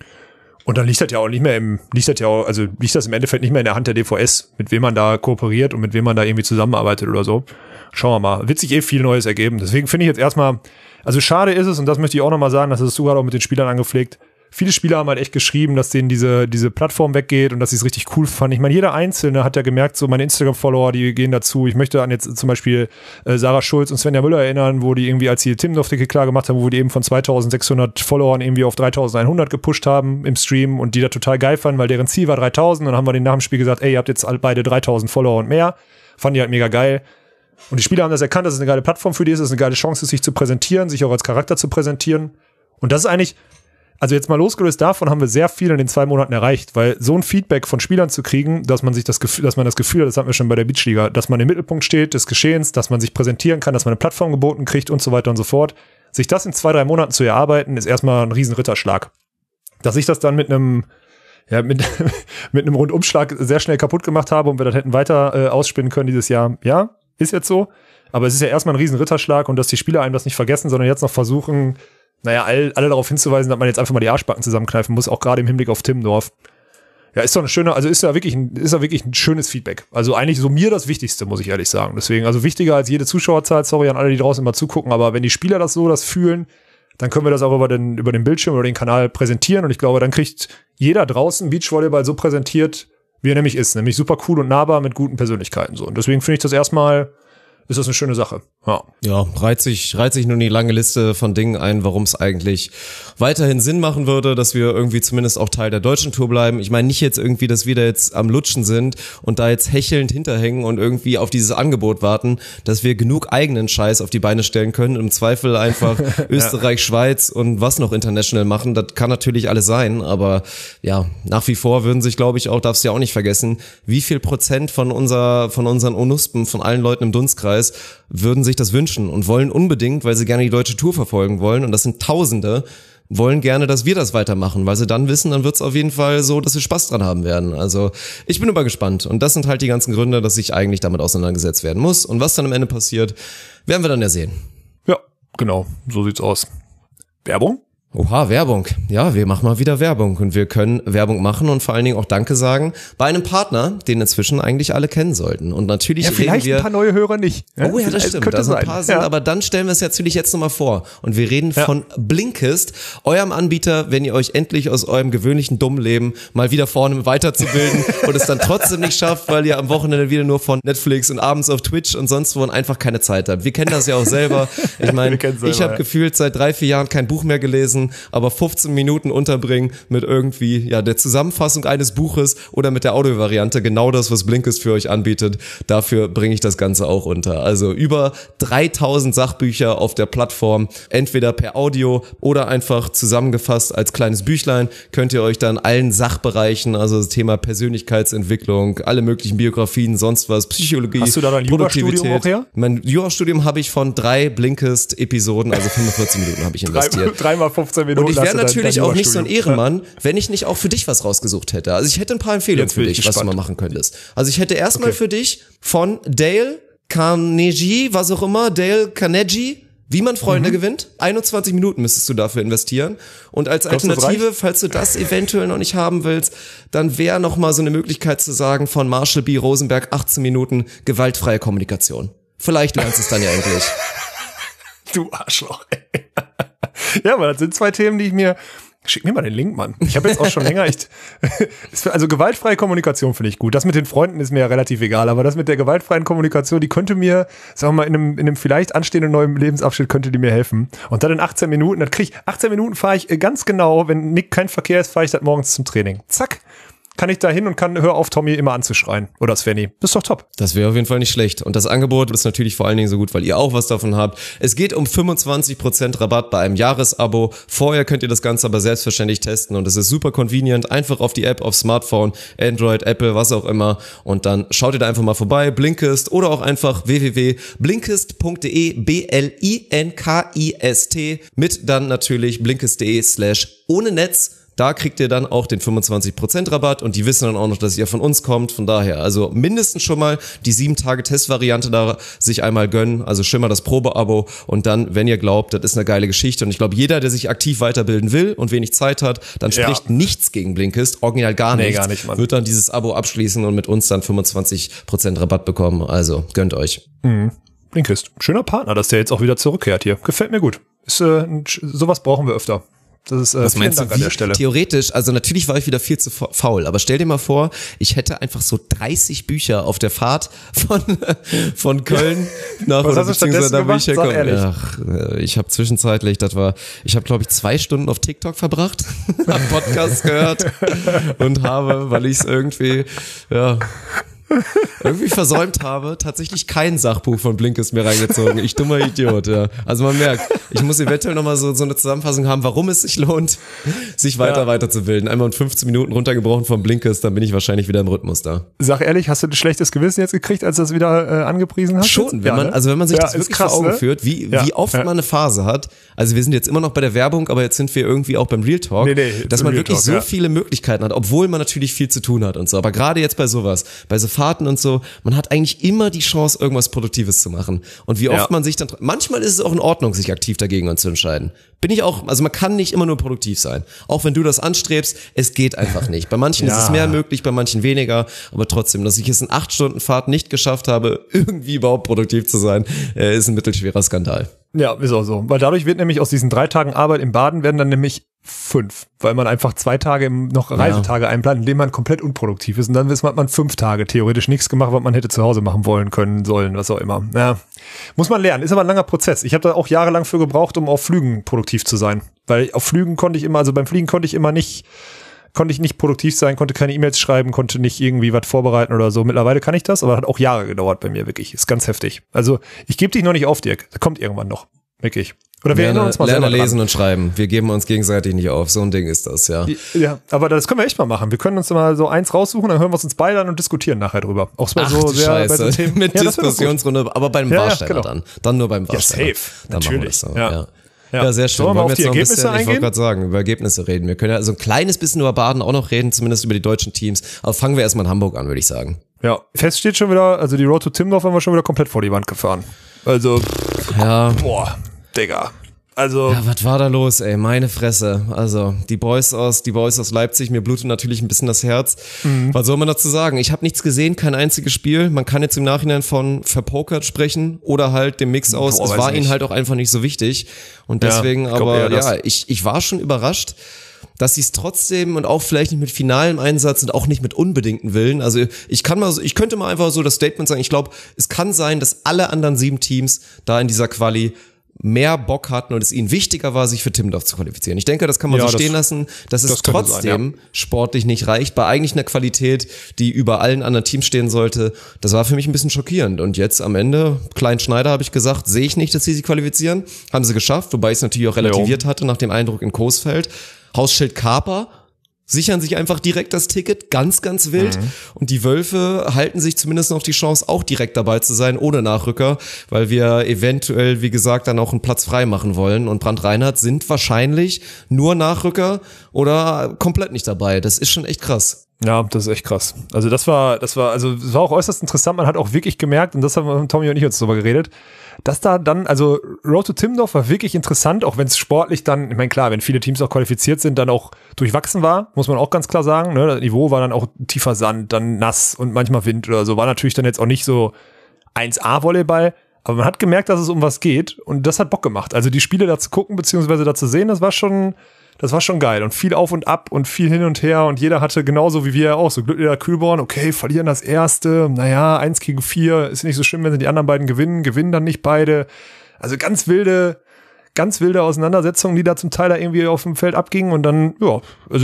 Und dann liegt das ja auch nicht mehr im, liegt das ja auch, also liegt das im Endeffekt nicht mehr in der Hand der D V S, mit wem man da kooperiert und mit wem man da irgendwie zusammenarbeitet oder so. Schauen wir mal. Wird sich eh viel Neues ergeben. Deswegen finde ich jetzt erstmal, also schade ist es, und das möchte ich auch nochmal sagen, das hast du gerade auch mit den Spielern angepflegt. Viele Spieler haben halt echt geschrieben, dass denen diese, diese Plattform weggeht und dass sie es richtig cool fanden. Ich meine, jeder Einzelne hat ja gemerkt, so meine Instagram-Follower, die gehen dazu. Ich möchte an jetzt zum Beispiel äh, Sarah Schulz und Svenja Müller erinnern, wo die irgendwie, als sie Timmendorf-Ticket klar gemacht haben, wo die eben von zweitausendsechshundert Followern irgendwie auf dreitausendeinhundert gepusht haben im Stream und die da total geil fanden, weil deren Ziel war dreitausend. Und dann haben wir denen nach dem Spiel gesagt, ey, ihr habt jetzt beide dreitausend Follower und mehr. Fanden die halt mega geil. Und die Spieler haben das erkannt, dass es eine geile Plattform für die ist, dass es eine geile Chance ist, sich zu präsentieren, sich auch als Charakter zu präsentieren. Und das ist eigentlich, also jetzt mal losgelöst davon, haben wir sehr viel in den zwei Monaten erreicht, weil so ein Feedback von Spielern zu kriegen, dass man sich das Gefühl, dass man das Gefühl hat, das hatten wir schon bei der Beachliga, dass man im Mittelpunkt steht des Geschehens, dass man sich präsentieren kann, dass man eine Plattform geboten kriegt und so weiter und so fort. Sich das in zwei, drei Monaten zu erarbeiten, ist erstmal ein riesen Ritterschlag. Dass ich das dann mit einem, ja, mit, mit einem Rundumschlag sehr schnell kaputt gemacht habe und wir das hätten weiter äh, ausspinnen können dieses Jahr, ja, ist jetzt so. Aber es ist ja erstmal ein riesen Ritterschlag und dass die Spieler einem das nicht vergessen, sondern jetzt noch versuchen, naja, alle, alle darauf hinzuweisen, dass man jetzt einfach mal die Arschbacken zusammenkneifen muss, auch gerade im Hinblick auf Timmendorf. Ja, ist doch eine schöne, also ist ja wirklich ein, ist ja wirklich ein schönes Feedback. Also eigentlich so mir das Wichtigste, muss ich ehrlich sagen. Deswegen, also wichtiger als jede Zuschauerzahl, sorry an alle, die draußen immer zugucken, aber wenn die Spieler das so, das fühlen, dann können wir das auch über den, über den Bildschirm oder den Kanal präsentieren und ich glaube, dann kriegt jeder draußen Beachvolleyball so präsentiert, wie er nämlich ist, nämlich super cool und nahbar mit guten Persönlichkeiten so. Und deswegen finde ich das erstmal, ist das eine schöne Sache. Ja, ja reiht sich, reiht sich nun die lange Liste von Dingen ein, warum es eigentlich weiterhin Sinn machen würde, dass wir irgendwie zumindest auch Teil der deutschen Tour bleiben. Ich meine nicht jetzt irgendwie, dass wir da jetzt am Lutschen sind und da jetzt hechelnd hinterhängen und irgendwie auf dieses Angebot warten, dass wir genug eigenen Scheiß auf die Beine stellen können, im Zweifel einfach Österreich, Schweiz und was noch international machen. Das kann natürlich alles sein, aber ja, nach wie vor würden sich, glaube ich, auch, darfst du ja auch nicht vergessen, wie viel Prozent von unser, von unseren Onuspen, von allen Leuten im Dunstkreis würden sich das wünschen und wollen unbedingt, weil sie gerne die deutsche Tour verfolgen wollen und das sind Tausende, wollen gerne, dass wir das weitermachen, weil sie dann wissen, dann wird's auf jeden Fall so, dass sie Spaß dran haben werden. Also ich bin aber gespannt und das sind halt die ganzen Gründe, dass sich eigentlich damit auseinandergesetzt werden muss und was dann am Ende passiert, werden wir dann ja sehen. Ja, genau, so sieht's aus. Werbung? Oha, Werbung. Ja, wir machen mal wieder Werbung und wir können Werbung machen und vor allen Dingen auch Danke sagen bei einem Partner, den inzwischen eigentlich alle kennen sollten. Und natürlich ja, vielleicht reden wir, ein paar neue Hörer nicht. Ja? Oh ja, das stimmt. Könnte da sind sein. ein paar sind, ja. aber dann stellen wir es natürlich jetzt nochmal vor. Und wir reden ja. von Blinkist, eurem Anbieter, wenn ihr euch endlich aus eurem gewöhnlichen dummen Leben mal wieder vorne weiterzubilden und es dann trotzdem nicht schafft, weil ihr am Wochenende wieder nur von Netflix und abends auf Twitch und sonst wo und einfach keine Zeit habt. Wir kennen das ja auch selber. Ich meine, ich habe ja. gefühlt seit drei, vier Jahren kein Buch mehr gelesen, aber fünfzehn Minuten unterbringen mit irgendwie ja der Zusammenfassung eines Buches oder mit der Audiovariante, genau das, was Blinkist für euch anbietet, dafür bringe ich das Ganze auch unter. Also über dreitausend Sachbücher auf der Plattform, entweder per Audio oder einfach zusammengefasst als kleines Büchlein, könnt ihr euch dann allen Sachbereichen, also das Thema Persönlichkeitsentwicklung, alle möglichen Biografien, sonst was, Psychologie, Hast du da dein Jurastudium auch her? Mein Jurastudium habe ich von drei Blinkist-Episoden, also fünfundvierzig Minuten habe ich investiert. Drei, dreimal fünfzehn Minuten. Und ich wäre natürlich auch nicht so ein Studium. Ehrenmann, wenn ich nicht auch für dich was rausgesucht hätte. Also ich hätte ein paar Empfehlungen Jetzt für bin ich dich, was du gespannt. mal machen könntest. Also ich hätte erstmal Okay. für dich von Dale Carnegie, was auch immer, Dale Carnegie, wie man Freunde Mhm. gewinnt. einundzwanzig Minuten müsstest du dafür investieren. Und als Glaubst du, das Alternative, falls du das eventuell noch nicht haben willst, dann wäre noch mal so eine Möglichkeit zu sagen von Marshall B. Rosenberg, achtzehn Minuten gewaltfreie Kommunikation. Vielleicht lernst du es dann ja endlich. Du Arschloch, ey. Ja, aber das sind zwei Themen, die ich mir... Schick mir mal den Link, Mann. Ich habe jetzt auch schon länger echt... Also gewaltfreie Kommunikation finde ich gut. Das mit den Freunden ist mir ja relativ egal, aber das mit der gewaltfreien Kommunikation, die könnte mir, sagen wir mal, in einem, in einem vielleicht anstehenden neuen Lebensabschnitt könnte die mir helfen. Und dann in achtzehn Minuten, dann krieg ich... achtzehn Minuten fahre ich ganz genau, wenn Nick kein Verkehr ist, fahre ich das morgens zum Training. Zack. Kann ich da hin und kann, hör auf, Tommy immer anzuschreien. Oder Svenny. Das ist doch top. Das wäre auf jeden Fall nicht schlecht. Und das Angebot ist natürlich vor allen Dingen so gut, weil ihr auch was davon habt. Es geht um fünfundzwanzig Prozent Rabatt bei einem Jahresabo. Vorher könnt ihr das Ganze aber selbstverständlich testen und es ist super convenient. Einfach auf die App, auf Smartphone, Android, Apple, was auch immer. Und dann schaut ihr da einfach mal vorbei. Blinkist oder auch einfach w w w punkt blinkist punkt de, B L I N K I S T, mit dann natürlich blinkist punkt de slash ohne Netz. Da kriegt ihr dann auch den fünfundzwanzig Prozent Rabatt und die wissen dann auch noch, dass ihr von uns kommt. Von daher, also mindestens schon mal die sieben Tage Testvariante da sich einmal gönnen. Also schon mal das Probeabo und dann, wenn ihr glaubt, das ist eine geile Geschichte. Und ich glaube, jeder, der sich aktiv weiterbilden will und wenig Zeit hat, dann spricht Ja. nichts gegen Blinkist, original gar Nee, nichts, gar nicht, Mann. wird dann dieses Abo abschließen und mit uns dann fünfundzwanzig Prozent Rabatt bekommen. Also gönnt euch. Mhm. Blinkist. Schöner Partner, dass der jetzt auch wieder zurückkehrt hier. Gefällt mir gut. Ist, äh, ein, sowas brauchen wir öfter. Das ist, äh, Was vielen meinst Dank du, an wie der Stelle. theoretisch, also natürlich war ich wieder viel zu fa- faul, aber stell dir mal vor, ich hätte einfach so dreißig Bücher auf der Fahrt von von Köln nach Was oder hast du beziehungsweise stattdessen da, wo ich gemacht? Sag herkomme. ehrlich. Ach, äh, ich habe zwischenzeitlich, das war, ich habe glaube ich zwei Stunden auf TikTok verbracht, habe Podcasts gehört und habe, weil ich es irgendwie, ja, irgendwie versäumt habe, tatsächlich kein Sachbuch von Blinkist mir reingezogen. Ich dummer Idiot, ja. Also man merkt, ich muss eventuell nochmal so, so eine Zusammenfassung haben, warum es sich lohnt, sich weiter Ja. weiterzubilden. Einmal in fünfzehn Minuten runtergebrochen von Blinkist, dann bin ich wahrscheinlich wieder im Rhythmus da. Sag ehrlich, hast du ein schlechtes Gewissen jetzt gekriegt, als du das wieder äh, angepriesen hast? Schon, jetzt? wenn Ja, man, ne? also wenn man sich Ja, das ist wirklich krass, vor Augen ne? führt, wie, Ja, wie oft ja. man eine Phase hat. Also wir sind jetzt immer noch bei der Werbung, aber jetzt sind wir irgendwie auch beim Real Talk, Nee, nee, dass zum man Real wirklich Talk, so ja. viele Möglichkeiten hat, obwohl man natürlich viel zu tun hat und so. Aber gerade jetzt bei sowas, bei so Fahrten und so, man hat eigentlich immer die Chance, irgendwas Produktives zu machen. Und wie oft Ja. man sich dann, manchmal ist es auch in Ordnung, sich aktiv dagegen zu entscheiden. Bin ich auch, also man kann nicht immer nur produktiv sein. Auch wenn du das anstrebst, es geht einfach nicht. Bei manchen Ja. ist es mehr möglich, bei manchen weniger, aber trotzdem, dass ich es in acht Stunden Fahrt nicht geschafft habe, irgendwie überhaupt produktiv zu sein, äh, ist ein mittelschwerer Skandal. Ja, ist auch so. Weil dadurch wird nämlich aus diesen drei Tagen Arbeit im Baden werden dann nämlich fünf. Weil man einfach zwei Tage im, noch Reisetage einplant, in denen man komplett unproduktiv ist. Und dann hat man fünf Tage theoretisch nichts gemacht, was man hätte zu Hause machen wollen, können, sollen, was auch immer. Ja, muss man lernen. Ist aber ein langer Prozess. Ich habe da auch jahrelang für gebraucht, um auf Flügen produktiv zu sein. Weil auf Flügen konnte ich immer, also beim Fliegen konnte ich immer nicht konnte ich nicht produktiv sein, konnte keine E-Mails schreiben, konnte nicht irgendwie was vorbereiten oder so. Mittlerweile kann ich das, aber hat auch Jahre gedauert bei mir, wirklich. Ist ganz heftig. Also ich gebe dich noch nicht auf, Dirk. Das kommt irgendwann noch. Wirklich. Oder wir erinnern Lerne, uns mal lerne selber lesen dran. und schreiben. Wir geben uns gegenseitig nicht auf. So ein Ding ist das, ja. Ja, aber das können wir echt mal machen. Wir können uns mal so eins raussuchen, dann hören wir es uns beide an und diskutieren nachher drüber. Auch mal Ach so du sehr bei Scheiße, so Themen. mit Ja, das wär doch gut. Diskussionsrunde, aber beim Ja, ja, Warsteiner genau. dann. Dann nur beim Ja, Warsteiner. safe. Dann machen wir Natürlich. das so, Ja. ja. Ja, ja sehr schön. Sollen wir mal auf jetzt die noch ein Ergebnisse bisschen, eingehen? Ich wollte gerade sagen, über Ergebnisse reden. Wir können ja so ein kleines bisschen über Baden auch noch reden, zumindest über die deutschen Teams. Aber fangen wir erstmal in Hamburg an, würde ich sagen. Ja, fest steht schon wieder, also die Road to Timmendorf haben wir schon wieder komplett vor die Wand gefahren. Also, ja. Boah, Digga. Also. Ja, was war da los, ey? Meine Fresse. Also, die Boys aus, die Boys aus Leipzig, mir blutet natürlich ein bisschen das Herz. Mhm. Was soll man dazu sagen? Ich habe nichts gesehen, kein einziges Spiel. Man kann jetzt im Nachhinein von verpokert sprechen oder halt dem Mix aus, Boah, es war ihnen halt auch einfach nicht so wichtig. Und deswegen, ja, aber ja, ich, ich war schon überrascht, dass sie es trotzdem und auch vielleicht nicht mit finalem Einsatz und auch nicht mit unbedingten Willen. Also ich kann mal, ich könnte mal einfach so das Statement sagen, ich glaube, es kann sein, dass alle anderen sieben Teams da in dieser Quali mehr Bock hatten und es ihnen wichtiger war, sich für Timmendorf zu qualifizieren. Ich denke, das kann man ja, so stehen das, lassen, dass es das trotzdem sein, ja. sportlich nicht reicht, bei eigentlich einer Qualität, die über allen anderen Teams stehen sollte. Das war für mich ein bisschen schockierend. Und jetzt am Ende, Klein Schneider, habe ich gesagt, sehe ich nicht, dass sie sich qualifizieren. Haben sie geschafft, wobei ich es natürlich auch relativiert jo. hatte nach dem Eindruck in Coesfeld. Hausschild Kaper sichern sich einfach direkt das Ticket, ganz, ganz wild. Mhm. Und die Wölfe halten sich zumindest noch die Chance, auch direkt dabei zu sein, ohne Nachrücker, weil wir eventuell, wie gesagt, dann auch einen Platz frei machen wollen. Und Brandt Reinhardt sind wahrscheinlich nur Nachrücker oder komplett nicht dabei. Das ist schon echt krass. Ja, das ist echt krass. Also das war, das war, also das war auch äußerst interessant. Man hat auch wirklich gemerkt, und das haben Tommy und ich uns drüber geredet, dass da dann, also Road to Timmendorf war wirklich interessant, auch wenn es sportlich dann, ich meine klar, wenn viele Teams auch qualifiziert sind, dann auch durchwachsen war, muss man auch ganz klar sagen. Ne? Das Niveau war dann auch tiefer Sand, dann nass und manchmal Wind oder so. War natürlich dann jetzt auch nicht so eins A Volleyball, aber man hat gemerkt, dass es um was geht und das hat Bock gemacht. Also die Spiele da zu gucken, beziehungsweise da zu sehen, das war schon... Das war schon geil und viel auf und ab und viel hin und her und jeder hatte genauso wie wir auch so Glücklicher Kühlborn, okay, verlieren das erste, naja, eins gegen vier, ist nicht so schlimm, wenn sie die anderen beiden gewinnen, gewinnen dann nicht beide. Also ganz wilde, ganz wilde Auseinandersetzungen, die da zum Teil da irgendwie auf dem Feld abgingen und dann, ja, also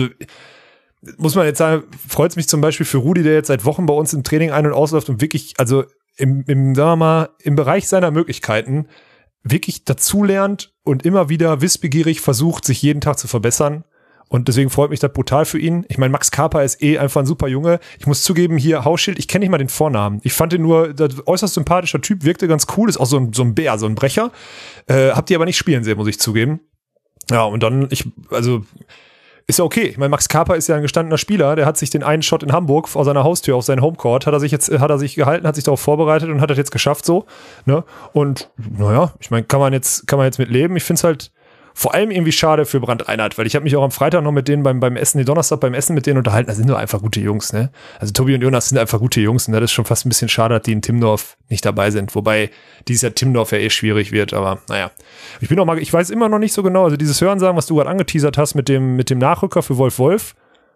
muss man jetzt sagen, freut es mich zum Beispiel für Rudi, der jetzt seit Wochen bei uns im Training ein- und ausläuft und wirklich, also im, im, sagen wir mal, im Bereich seiner Möglichkeiten wirklich dazulernt und immer wieder wissbegierig versucht, sich jeden Tag zu verbessern. Und deswegen freut mich das brutal für ihn. Ich meine, Max Kaper ist eh einfach ein super Junge. Ich muss zugeben, hier Hausschild, ich kenne nicht mal den Vornamen. Ich fand ihn nur, der äußerst sympathischer Typ, wirkte ganz cool, ist auch so ein, so ein Bär, so ein Brecher. Äh, habt ihr aber nicht spielen sehen, muss ich zugeben. Ja, und dann, ich, also, ist ja okay. Ich meine, Max Kaper ist ja ein gestandener Spieler. Der hat sich den einen Shot in Hamburg vor seiner Haustür auf seinen Homecourt, hat er sich jetzt, hat er sich gehalten, hat sich darauf vorbereitet und hat das jetzt geschafft so. Ne? Und naja, ich meine, kann man jetzt, kann man jetzt mit leben. Ich finde es halt vor allem irgendwie schade für Brandt Reinhardt, weil ich habe mich auch am Freitag noch mit denen beim, beim Essen, nee, Donnerstag beim Essen mit denen unterhalten. Das sind nur einfach gute Jungs, ne? Also Tobi und Jonas sind einfach gute Jungs und das ist schon fast ein bisschen schade, dass die in Timmendorf nicht dabei sind. Wobei dieses Jahr Timmendorf ja eh schwierig wird, aber naja. Ich bin auch mal, ich weiß immer noch nicht so genau, also dieses Hörensagen, was du gerade angeteasert hast mit dem, mit dem Nachrücker für Wolf Wolf.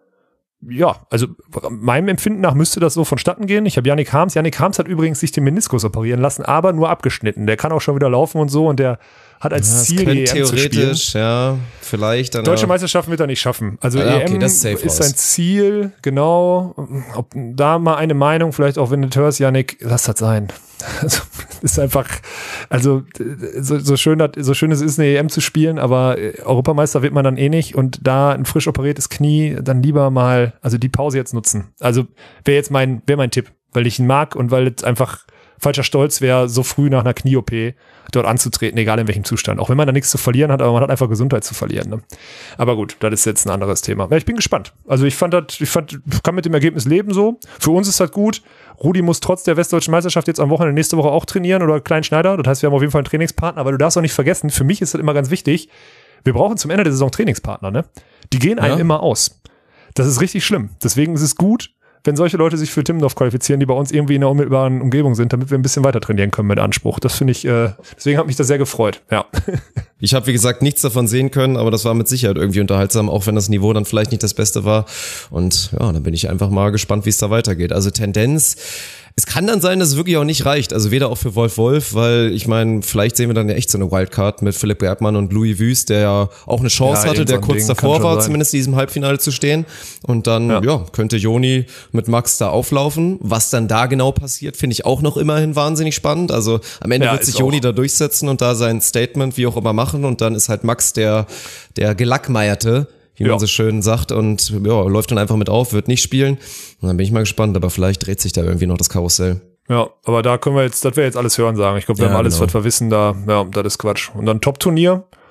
Ja, also meinem Empfinden nach müsste das so vonstatten gehen. Ich habe Yannick Harms. Yannick Harms hat übrigens sich den Meniskus operieren lassen, aber nur abgeschnitten. Der kann auch schon wieder laufen und so und der hat als ja, Ziel, E M zu spielen. Theoretisch, ja, vielleicht. Dann Deutsche Meisterschaften wird er nicht schaffen. Also ah, E M okay, ist, ist sein Ziel, genau. Ob da mal eine Meinung, vielleicht auch wenn du hörst, Yannick, lass das sein. Also, ist einfach, also so, so schön das, so schön es ist, eine E M zu spielen, aber Europameister wird man dann eh nicht und da ein frisch operiertes Knie, dann lieber mal, also die Pause jetzt nutzen. Also wäre jetzt mein, wäre mein Tipp, weil ich ihn mag und weil es einfach falscher Stolz wäre, so früh nach einer Knie-O P dort anzutreten, egal in welchem Zustand. Auch wenn man da nichts zu verlieren hat, aber man hat einfach Gesundheit zu verlieren. Ne? Aber gut, das ist jetzt ein anderes Thema. Ja, ich bin gespannt. Also ich fand das, ich fand, kann mit dem Ergebnis leben so. Für uns ist das gut. Rudi muss trotz der Westdeutschen Meisterschaft jetzt am Wochenende nächste Woche auch trainieren oder Klein Schneider. Das heißt, wir haben auf jeden Fall einen Trainingspartner. Aber du darfst auch nicht vergessen, für mich ist das immer ganz wichtig, wir brauchen zum Ende der Saison Trainingspartner. Ne? Die gehen einem ja. immer aus. Das ist richtig schlimm. Deswegen ist es gut, wenn solche Leute sich für Timmendorf qualifizieren, die bei uns irgendwie in der unmittelbaren Umgebung sind, damit wir ein bisschen weiter trainieren können mit Anspruch. Das finde ich, äh, deswegen hat mich das sehr gefreut, ja. Ich habe, wie gesagt, nichts davon sehen können, aber das war mit Sicherheit irgendwie unterhaltsam, auch wenn das Niveau dann vielleicht nicht das Beste war. Und ja, dann bin ich einfach mal gespannt, wie es da weitergeht. Also Tendenz, es kann dann sein, dass es wirklich auch nicht reicht. Also weder auch für Wolf Wolf, weil ich meine, vielleicht sehen wir dann ja echt so eine Wildcard mit Philipp Bergmann und Louis Wüst, der ja auch eine Chance ja, hatte, der kurz Ding davor war, sein. zumindest in diesem Halbfinale zu stehen. Und dann ja. ja, könnte Joni mit Max da auflaufen. Was dann da genau passiert, finde ich auch noch immerhin wahnsinnig spannend. Also am Ende ja, wird sich Joni da durchsetzen und da sein Statement wie auch immer machen. Und dann ist halt Max der, der Gelackmeierte, wie man ja. so schön sagt, und ja, läuft dann einfach mit auf, wird nicht spielen. Und dann bin ich mal gespannt, aber vielleicht dreht sich da irgendwie noch das Karussell. Ja, aber da können wir jetzt, das wäre jetzt alles hören sagen. Ich glaube, wir ja, haben alles, genau. was wir wissen, da, ja, das ist Quatsch. Und dann Top-Turnier,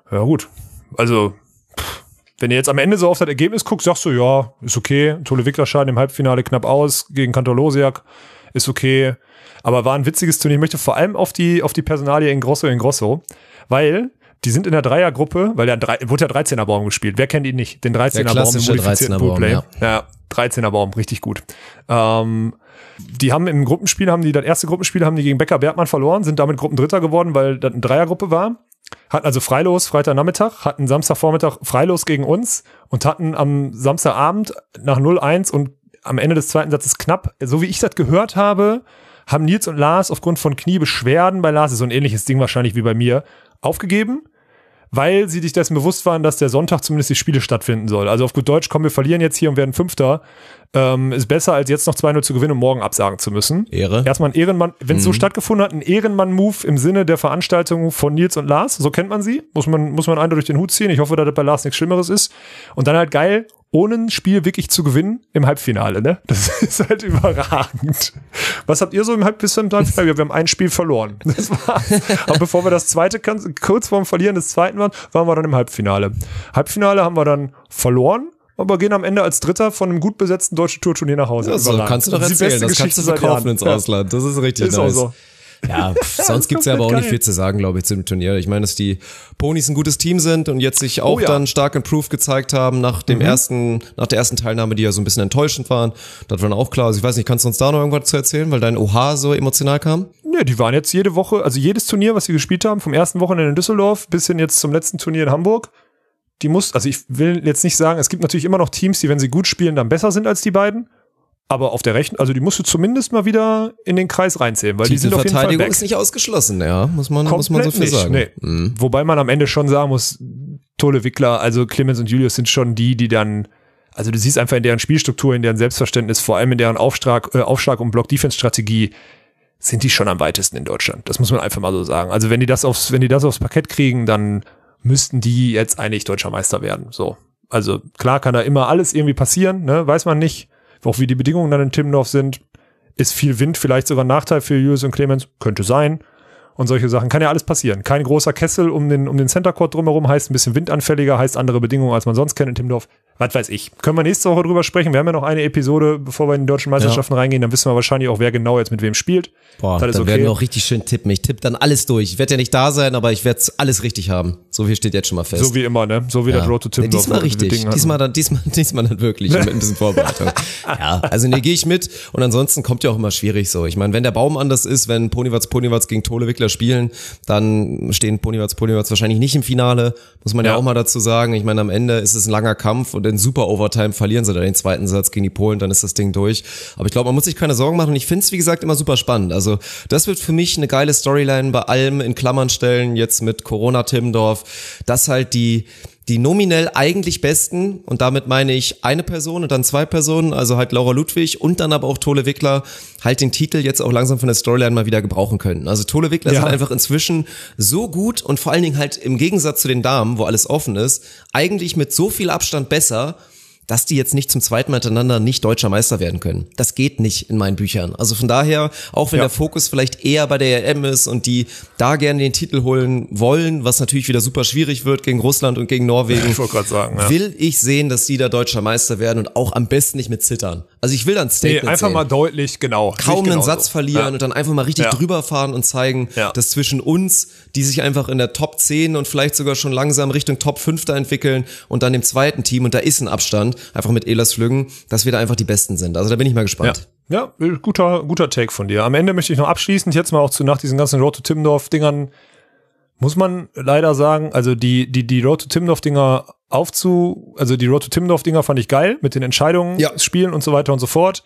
Ja gut, also pff, wenn ihr jetzt am Ende so auf das Ergebnis guckt, sagst du, ja, ist okay. Tole Wickler scheiden im Halbfinale knapp aus gegen Kantor-Losiak, ist okay. Aber war ein witziges Turnier. Ich möchte vor allem auf die, auf die Personalie Ingrosso Ingrosso, weil die sind in der Dreiergruppe, weil der wurde ja dreizehner-Baum gespielt. Wer kennt ihn nicht? Den dreizehner-Baum im modifizierten Poolplay. Ja. ja, dreizehner-Baum, richtig gut. Ähm, die haben im Gruppenspiel, haben die, das erste Gruppenspiel haben die gegen Becker Bergmann verloren, sind damit Gruppendritter geworden, weil das eine Dreiergruppe war. Hatten also Freilos Freitagnachmittag, hatten Samstagvormittag Freilos gegen uns und hatten am Samstagabend nach null eins und am Ende des zweiten Satzes knapp, so wie ich das gehört habe, haben Nils und Lars aufgrund von Kniebeschwerden, bei Lars ist so ein ähnliches Ding wahrscheinlich wie bei mir, aufgegeben, weil sie sich dessen bewusst waren, dass der Sonntag zumindest die Spiele stattfinden soll. Also auf gut Deutsch, komm, wir verlieren jetzt hier und werden Fünfter. Ähm, ist besser, als jetzt noch zwei null zu gewinnen und morgen absagen zu müssen. Ehre. Erstmal ein Ehrenmann, wenn es Mhm. so stattgefunden hat, ein Ehrenmann-Move im Sinne der Veranstaltung von Nils und Lars. So kennt man sie. Muss man, muss man einen durch den Hut ziehen. Ich hoffe, dass das bei Lars nichts Schlimmeres ist. Und dann halt geil, ohne ein Spiel wirklich zu gewinnen im Halbfinale, ne? Das ist halt überragend. Was habt ihr so im Halb- bis zum Halbfinale? Wir haben ein Spiel verloren. Das war's. Aber bevor wir das zweite, kurz vorm Verlieren des zweiten waren, waren wir dann im Halbfinale. Halbfinale haben wir dann verloren, aber gehen am Ende als Dritter von einem gut besetzten deutschen Tourturnier nach Hause. Ja, so kannst du doch Das ist die erzählen, beste das kannst Geschichte du seit verkaufen Jahren. ins Ausland. Das ist richtig Ist auch nice. so. Ja, pff, sonst gibt's ja aber auch nicht viel zu sagen, glaube ich, zu dem Turnier. Ich meine, dass die Ponys ein gutes Team sind und jetzt sich auch Oh ja. dann stark improved gezeigt haben nach dem Mhm. ersten, nach der ersten Teilnahme, die ja so ein bisschen enttäuschend waren. Das war dann auch klar. Also ich weiß nicht, kannst du uns da noch irgendwas zu erzählen, weil dein O H so emotional kam? Ja, die waren jetzt jede Woche, also jedes Turnier, was sie gespielt haben, vom ersten Wochenende in Düsseldorf bis hin jetzt zum letzten Turnier in Hamburg, die muss, also ich will jetzt nicht sagen, es gibt natürlich immer noch Teams, die, wenn sie gut spielen, dann besser sind als die beiden. Aber auf der Rechnung, also die musst du zumindest mal wieder in den Kreis reinzählen, weil die sind auf jeden Fall Titelverteidigung back. ist nicht ausgeschlossen, ja, muss man, muss man so viel nicht, sagen. Nee. Mhm. Wobei man am Ende schon sagen muss, Tole Wickler, also Clemens und Julius sind schon die, die dann, also du siehst einfach in deren Spielstruktur, in deren Selbstverständnis, vor allem in deren Aufschlag, äh, Aufschlag- und Block-Defense-Strategie, sind die schon am weitesten in Deutschland. Das muss man einfach mal so sagen. Also wenn die das aufs, wenn die das aufs Parkett kriegen, dann müssten die jetzt eigentlich deutscher Meister werden. So. Also klar kann da immer alles irgendwie passieren, ne? Weiß man nicht. Auch wie die Bedingungen dann in Timmendorf sind. Ist viel Wind vielleicht sogar ein Nachteil für Julius und Clemens? Könnte sein. Und solche Sachen. Kann ja alles passieren. Kein großer Kessel um den, um den Center Court drumherum, heißt ein bisschen windanfälliger, heißt andere Bedingungen, als man sonst kennt in Timmendorf. Was weiß ich. Können wir nächste Woche drüber sprechen. Wir haben ja noch eine Episode, bevor wir in die deutschen Meisterschaften ja. reingehen. Dann wissen wir wahrscheinlich auch, wer genau jetzt mit wem spielt. Boah, das ist dann okay. werden wir auch richtig schön tippen. Ich tippe dann alles durch. Ich werde ja nicht da sein, aber ich werde alles richtig haben. So viel steht jetzt schon mal fest. So wie immer, ne? So wie ja. das Road to Timmendorf. Ja, diesmal richtig. Diesmal dann, diesmal, diesmal dann wirklich. Mit ein bisschen Vorbereitung. Ja, also ne, gehe ich mit. Und ansonsten kommt ja auch immer schwierig so. Ich meine, wenn der Baum anders ist, wenn Ponywatz, Ponywatz gegen Tole Wickler spielen, dann stehen Ponywatz, Ponywatz wahrscheinlich nicht im Finale. Muss man ja. ja auch mal dazu sagen. Ich meine, am Ende ist es ein langer Kampf und in super Overtime verlieren sie dann den zweiten Satz gegen die Polen, dann ist das Ding durch. Aber ich glaube, man muss sich keine Sorgen machen und ich finde es, wie gesagt, immer super spannend. Also das wird für mich eine geile Storyline bei allem in Klammern stellen, jetzt mit Corona Timmendorf, dass halt die die nominell eigentlich Besten, und damit meine ich eine Person und dann zwei Personen, also halt Laura Ludwig und dann aber auch Tole Wickler, halt den Titel jetzt auch langsam von der Storyline mal wieder gebrauchen können. Also Tole Wickler ja. sind einfach inzwischen so gut und vor allen Dingen halt im Gegensatz zu den Damen, wo alles offen ist, eigentlich mit so viel Abstand besser, dass die jetzt nicht zum zweiten Mal hintereinander nicht deutscher Meister werden können. Das geht nicht in meinen Büchern. Also von daher, auch wenn ja. der Fokus vielleicht eher bei der E M ist und die da gerne den Titel holen wollen, was natürlich wieder super schwierig wird gegen Russland und gegen Norwegen, ich wollte gerade sagen, ja. will ich sehen, dass die da deutscher Meister werden und auch am besten nicht mit Zittern. Also ich will dann Statement nee, einfach sehen. mal deutlich, genau. Kaum einen Satz so. verlieren ja. und dann einfach mal richtig ja. drüber fahren und zeigen, ja. dass zwischen uns, die sich einfach in der Top zehn und vielleicht sogar schon langsam Richtung Top fünf da entwickeln und dann dem zweiten Team, und da ist ein Abstand, einfach mit Elas Flüggen, dass wir da einfach die Besten sind. Also da bin ich mal gespannt. Ja, ja guter, guter Take von dir. Am Ende möchte ich noch abschließend jetzt mal auch zu, nach diesen ganzen Road to Timmendorf-Dingern, muss man leider sagen, also die, die, die Road to Timmendorf-Dinger aufzu, also die Road to Timmendorf-Dinger fand ich geil, mit den Entscheidungen, ja. Spielen und so weiter und so fort.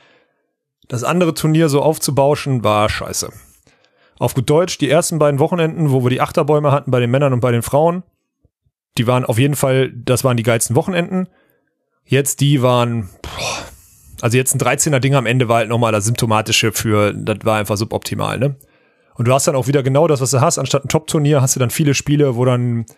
Das andere Turnier so aufzubauschen, war scheiße. Auf gut Deutsch, die ersten beiden Wochenenden, wo wir die Achterbäume hatten bei den Männern und bei den Frauen, die waren auf jeden Fall, das waren die geilsten Wochenenden. Jetzt die waren, boah, also jetzt ein dreizehner-Ding am Ende war halt nochmal das Symptomatische für, das war einfach suboptimal, ne? Und du hast dann auch wieder genau das, was du hast, anstatt ein Top-Turnier hast du dann viele Spiele, wo dann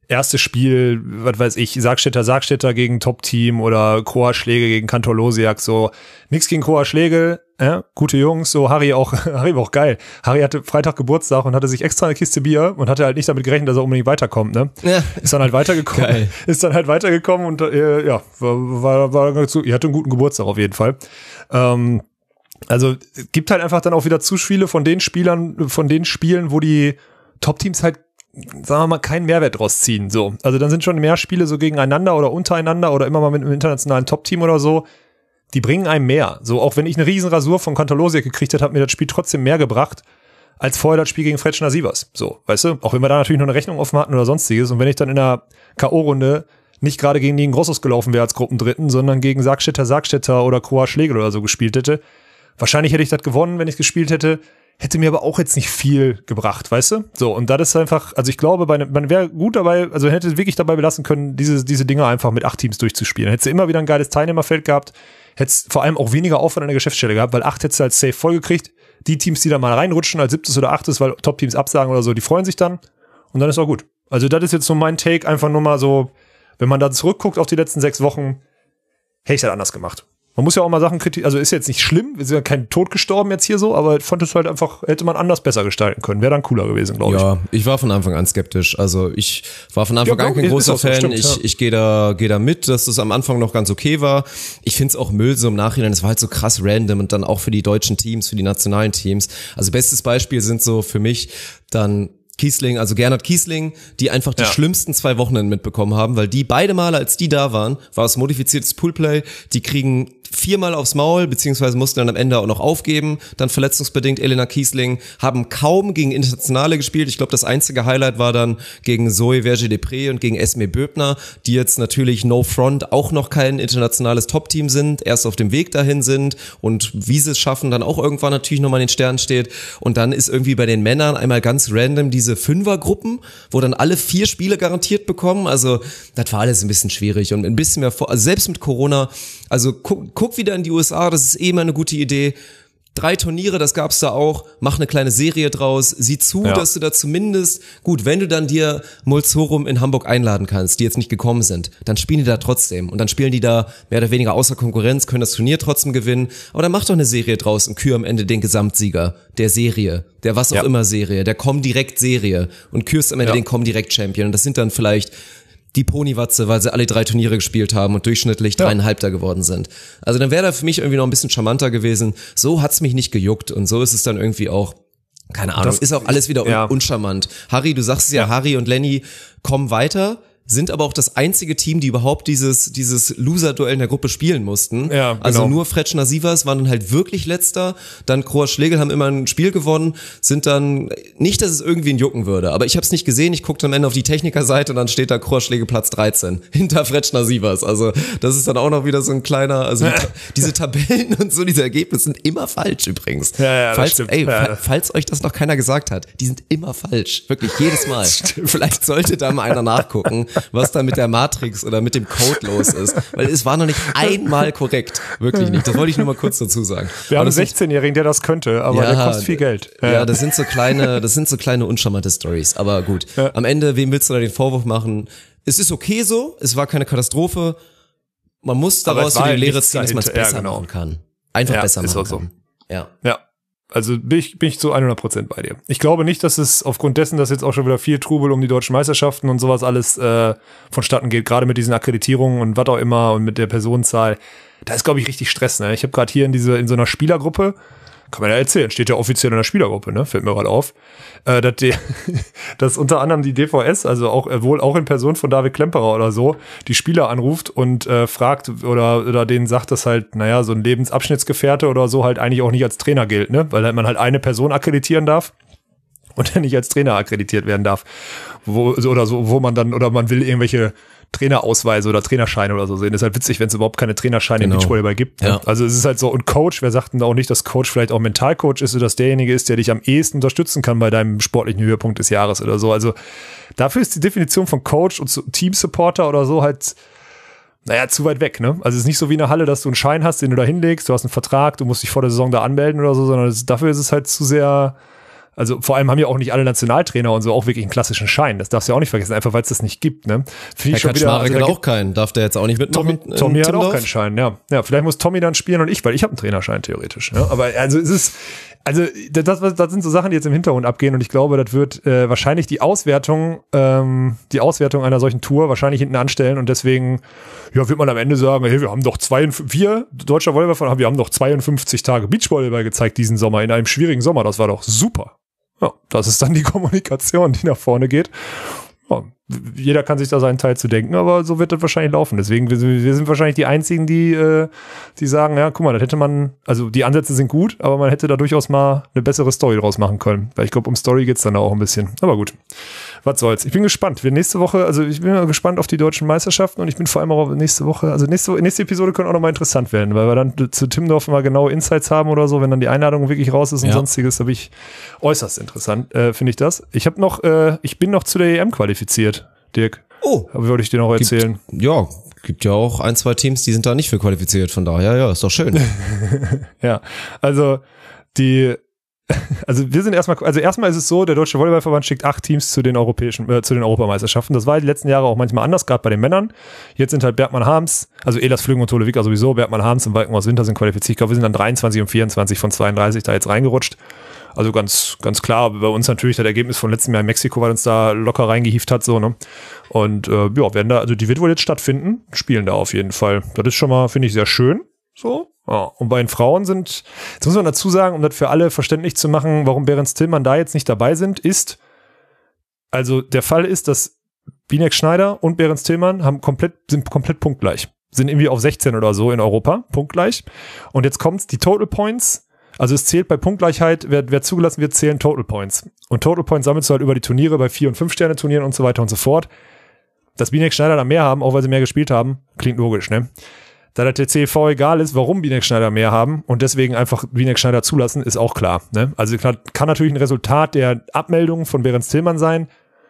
erste Spiel, was weiß ich, Sargstädter, Sargstädter gegen Top-Team oder Kroa Schlegel gegen Kantor Losiak, so nix gegen Kroa Schlegel, äh, gute Jungs, so Harry auch, Harry war auch geil. Harry hatte Freitag Geburtstag und hatte sich extra eine Kiste Bier und hatte halt nicht damit gerechnet, dass er unbedingt weiterkommt, ne? Ja. Ist dann halt weitergekommen, geil. ist dann halt weitergekommen und äh, ja, war, war, war so, ihr hatte einen guten Geburtstag auf jeden Fall. Ähm, also gibt halt einfach dann auch wieder zu viele von den Spielern, von den Spielen, wo die Top-Teams halt, sagen wir mal, keinen Mehrwert draus ziehen. So. Also dann sind schon mehr Spiele so gegeneinander oder untereinander oder immer mal mit einem internationalen Top-Team oder so, die bringen einem mehr. So, auch wenn ich eine riesen Rasur von Kantor Losiak gekriegt hätte, hat mir das Spiel trotzdem mehr gebracht, als vorher das Spiel gegen Fretschner Sievers. So, weißt du? Auch wenn wir da natürlich noch eine Rechnung offen hatten oder sonstiges. Und wenn ich dann in der K O-Runde nicht gerade gegen den Grossos gelaufen wäre als Gruppendritten, sondern gegen Sargstädter, Sargstädter oder Kroa Schlegel oder so gespielt hätte, wahrscheinlich hätte ich das gewonnen, wenn ich es gespielt hätte. Hätte mir aber auch jetzt nicht viel gebracht, weißt du? So, und das ist einfach, also ich glaube, bei, man wäre gut dabei, also hätte wirklich dabei belassen können, diese, diese Dinge einfach mit acht Teams durchzuspielen. Hättest du immer wieder ein geiles Teilnehmerfeld gehabt, hättest vor allem auch weniger Aufwand an der Geschäftsstelle gehabt, weil acht hättest du als safe vollgekriegt. Die Teams, die da mal reinrutschen als siebtes oder achtes, weil Top-Teams absagen oder so, die freuen sich dann und dann ist auch gut. Also das ist jetzt so mein Take, einfach nur mal so, wenn man da zurückguckt auf die letzten sechs Wochen, hätte ich das anders gemacht. Man muss ja auch mal Sachen kritisieren, also ist jetzt nicht schlimm, wir sind ja kein Tod gestorben jetzt hier so, aber ich fand es halt einfach, hätte man anders besser gestalten können, wäre dann cooler gewesen, glaube ich. Ja, ich war von Anfang an skeptisch, also ich war von Anfang ja, an kein großer Fan, so, stimmt, ich, ja. ich gehe da, gehe da mit, dass das am Anfang noch ganz okay war. Ich find's auch Müll so im Nachhinein, es war halt so krass random und dann auch für die deutschen Teams, für die nationalen Teams. Also bestes Beispiel sind so für mich dann Kiesling, also Gernot Kiesling, die einfach die ja. schlimmsten zwei Wochenenden mitbekommen haben, weil die beide Male, als die da waren, war es modifiziertes Poolplay, die kriegen viermal aufs Maul, beziehungsweise mussten dann am Ende auch noch aufgeben, dann verletzungsbedingt Elena Kiesling, haben kaum gegen Internationale gespielt. Ich glaube, das einzige Highlight war dann gegen Zoe Verge-Depré und gegen Esme Böbner, die jetzt natürlich No Front auch noch kein internationales Top-Team sind, erst auf dem Weg dahin sind und wie sie es schaffen, dann auch irgendwann natürlich nochmal in den Sternen steht. Und dann ist irgendwie bei den Männern einmal ganz random diese Fünfergruppen, wo dann alle vier Spiele garantiert bekommen. Also das war alles ein bisschen schwierig und ein bisschen mehr vor, also selbst mit Corona, also guck, guck wieder in die U S A, das ist eh immer eine gute Idee. Drei Turniere, das gab's da auch, mach eine kleine Serie draus, sieh zu, ja. dass du da zumindest, gut, wenn du dann dir Mulzorum in Hamburg einladen kannst, die jetzt nicht gekommen sind, dann spielen die da trotzdem und dann spielen die da mehr oder weniger außer Konkurrenz, können das Turnier trotzdem gewinnen, aber dann mach doch eine Serie draus und kür am Ende den Gesamtsieger der Serie, der was auch ja. immer Serie, der Comdirect-Serie und kürst am Ende ja. den Comdirect-Champion und das sind dann vielleicht die Ponywatze, weil sie alle drei Turniere gespielt haben und durchschnittlich dreieinhalbter geworden sind. Also dann wäre da für mich irgendwie noch ein bisschen charmanter gewesen. So hat's mich nicht gejuckt und so ist es dann irgendwie auch, keine Ahnung, das ist auch alles wieder ja. uncharmant. Harry, du sagst ja, ja, Harry und Lenny kommen weiter, sind aber auch das einzige Team, die überhaupt dieses dieses Loser-Duell in der Gruppe spielen mussten. Ja, genau. Also nur Fretschner Sievers waren dann halt wirklich Letzter, dann Kroa Schlegel haben immer ein Spiel gewonnen, sind dann, nicht, dass es irgendwie ein jucken würde, aber ich habe es nicht gesehen, ich guckte am Ende auf die Technikerseite und dann steht da Kroa Schlegel Platz dreizehn, hinter Fretschner Sievers. Also das ist dann auch noch wieder so ein kleiner, also die, diese Tabellen und so, diese Ergebnisse sind immer falsch übrigens. Ja, ja, falls, das stimmt. Ey, ja. falls euch das noch keiner gesagt hat, die sind immer falsch, wirklich jedes Mal. Vielleicht sollte da mal einer nachgucken, was da mit der Matrix oder mit dem Code los ist. Weil es war noch nicht einmal korrekt. Wirklich nicht. Das wollte ich nur mal kurz dazu sagen. Wir haben einen sechzehnjährigen, der das könnte, aber ja, der kostet viel Geld. Ja, ja, das sind so kleine, das sind so kleine uncharmante Stories. Aber gut. Ja. Am Ende, wem willst du da den Vorwurf machen? Es ist okay so. Es war keine Katastrophe. Man muss daraus für die Lehre ziehen, dass man es besser ja, genau. machen kann. Einfach ja, besser machen kann. So. Ja. Ja. Also bin ich, bin ich zu hundert Prozent bei dir. Ich glaube nicht, dass es aufgrund dessen, dass jetzt auch schon wieder viel Trubel um die deutschen Meisterschaften und sowas alles äh, vonstatten geht, gerade mit diesen Akkreditierungen und was auch immer und mit der Personenzahl, da ist, glaube ich, richtig Stress. Ne? Ich habe gerade hier in diese in so einer Spielergruppe, kann man ja erzählen, steht ja offiziell in der Spielergruppe, ne? Fällt mir gerade auf, äh, dass, die, dass unter anderem die D V S, also auch äh, wohl auch in Person von David Klemperer oder so, die Spieler anruft und äh, fragt oder oder denen sagt, dass halt, naja, so ein Lebensabschnittsgefährte oder so halt eigentlich auch nicht als Trainer gilt, ne? Weil halt man halt eine Person akkreditieren darf und dann nicht als Trainer akkreditiert werden darf. Wo, oder so, wo man dann, oder man will irgendwelche Trainerausweise oder Trainerscheine oder so sehen. Das ist halt witzig, wenn es überhaupt keine Trainerscheine genau. im Beachvolleyball gibt. Ja. Also es ist halt so, und Coach, wer sagt denn da auch nicht, dass Coach vielleicht auch Mentalcoach ist oder dass derjenige ist, der dich am ehesten unterstützen kann bei deinem sportlichen Höhepunkt des Jahres oder so. Also dafür ist die Definition von Coach und Team-Supporter oder so halt, naja, zu weit weg, ne? Also es ist nicht so wie in der Halle, dass du einen Schein hast, den du da hinlegst, du hast einen Vertrag, du musst dich vor der Saison da anmelden oder so, sondern es, dafür ist es halt zu sehr, Also vor allem haben ja auch nicht alle Nationaltrainer und so auch wirklich einen klassischen Schein. Das darfst du ja auch nicht vergessen, einfach weil es das nicht gibt. Ne? Herr Kaczmarek hat auch keinen. Darf der jetzt auch nicht mitmachen? Tommy, Tommy hat auch keinen Schein, ja. Ja, vielleicht muss Tommy dann spielen und ich, weil ich habe einen Trainerschein theoretisch. Ja? Aber also es ist, also das, das sind so Sachen, die jetzt im Hintergrund abgehen und ich glaube, das wird äh, wahrscheinlich die Auswertung, ähm, die Auswertung einer solchen Tour wahrscheinlich hinten anstellen und deswegen, ja, wird man am Ende sagen, hey, wir haben doch zwei, wir, deutscher Volleyballverein, wir haben doch zweiundfünfzig Tage Beachvolleyball gezeigt diesen Sommer, in einem schwierigen Sommer, das war doch super. Ja, das ist dann die Kommunikation, die nach vorne geht. Ja, jeder kann sich da seinen Teil zu denken, aber so wird das wahrscheinlich laufen. Deswegen, wir, wir sind wahrscheinlich die Einzigen, die, äh, die sagen, ja, guck mal, das hätte man, also die Ansätze sind gut, aber man hätte da durchaus mal eine bessere Story draus machen können. Weil ich glaube, um Story geht's dann auch ein bisschen. Aber gut, was soll's. Ich bin gespannt. Wir nächste Woche, also ich bin gespannt auf die deutschen Meisterschaften und ich bin vor allem auch nächste Woche, also nächste, nächste Episode können auch nochmal interessant werden, weil wir dann zu Timmendorf mal genaue Insights haben oder so, wenn dann die Einladung wirklich raus ist und ja. sonstiges, da bin ich äußerst interessant, äh, finde ich das. Ich habe noch, äh, ich bin noch zu der E M qualifiziert. Dirk. Oh. Aber würde ich dir noch erzählen. Gibt, ja, gibt ja auch ein, zwei Teams, die sind da nicht für qualifiziert. Von daher, ja, ist doch schön. Ja, also die, also wir sind erstmal, also erstmal ist es so, der Deutsche Volleyballverband schickt acht Teams zu den europäischen, äh, zu den Europameisterschaften. Das war die letzten Jahre auch manchmal anders, gerade bei den Männern. Jetzt sind halt Bergmann Harms, also Elas Flügen und Tole Wicker sowieso, Bergmann Harms und Walkenhaus Winter sind qualifiziert. Ich glaube, wir sind dann dreiundzwanzig und vierundzwanzig von zweiunddreißig da jetzt reingerutscht. Also ganz, ganz klar, bei uns natürlich das Ergebnis von letztem Jahr in Mexiko, weil uns da locker reingehieft hat, so, ne? Und, äh, ja, werden da, also die wird wohl jetzt stattfinden, spielen da auf jeden Fall. Das ist schon mal, finde ich, sehr schön, so. Ja. Und bei den Frauen sind, jetzt muss man dazu sagen, um das für alle verständlich zu machen, warum Behrens Tillmann da jetzt nicht dabei sind, ist, also der Fall ist, dass Binek Schneider und Behrens Tillmann haben komplett, sind komplett punktgleich. Sind irgendwie auf sechzehn oder so in Europa, punktgleich. Und jetzt kommt's, die Total Points. Also es zählt bei Punktgleichheit, wer, wer zugelassen wird, zählen Total Points. Und Total Points sammelst du halt über die Turniere bei vier- und fünf-Sterne-Turnieren und so weiter und so fort. Dass Binek Schneider da mehr haben, auch weil sie mehr gespielt haben, klingt logisch, ne? Da das der C E V egal ist, warum Binek Schneider mehr haben und deswegen einfach Binek Schneider zulassen, ist auch klar, ne? Also klar, kann natürlich ein Resultat der Abmeldung von Behrens Tillmann sein.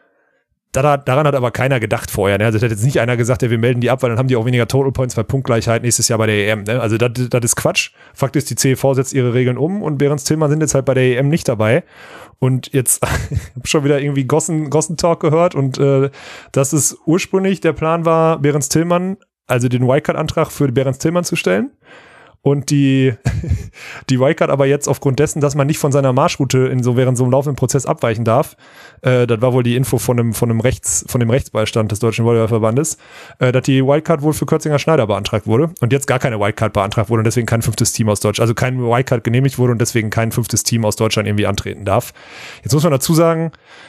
Daran hat aber keiner gedacht vorher. Ne? Also da hat jetzt nicht einer gesagt, ja, wir melden die ab, weil dann haben die auch weniger Total Points bei Punktgleichheit nächstes Jahr bei der E M. Ne? Also das, das ist Quatsch. Fakt ist, die C E V setzt ihre Regeln um und Behrens Tillmann sind jetzt halt bei der E M nicht dabei. Und jetzt habe ich schon wieder irgendwie Gossen, Gossen-Talk gehört und äh, dass es ursprünglich der Plan war, Behrens Tillmann, also den Wildcard-Antrag für Behrens Tillmann zu stellen. Und die, die Wildcard aber jetzt aufgrund dessen, dass man nicht von seiner Marschroute in so während so einem laufenden Prozess abweichen darf, äh, das war wohl die Info von einem, von einem Rechts, von dem Rechtsbeistand des Deutschen Volleyballverbandes, äh, dass die Wildcard wohl für Kürzinger Schneider beantragt wurde und jetzt gar keine Wildcard beantragt wurde und deswegen kein fünftes Team aus Deutschland, also kein Wildcard genehmigt wurde und deswegen kein fünftes Team aus Deutschland irgendwie antreten darf. Jetzt muss man dazu sagen,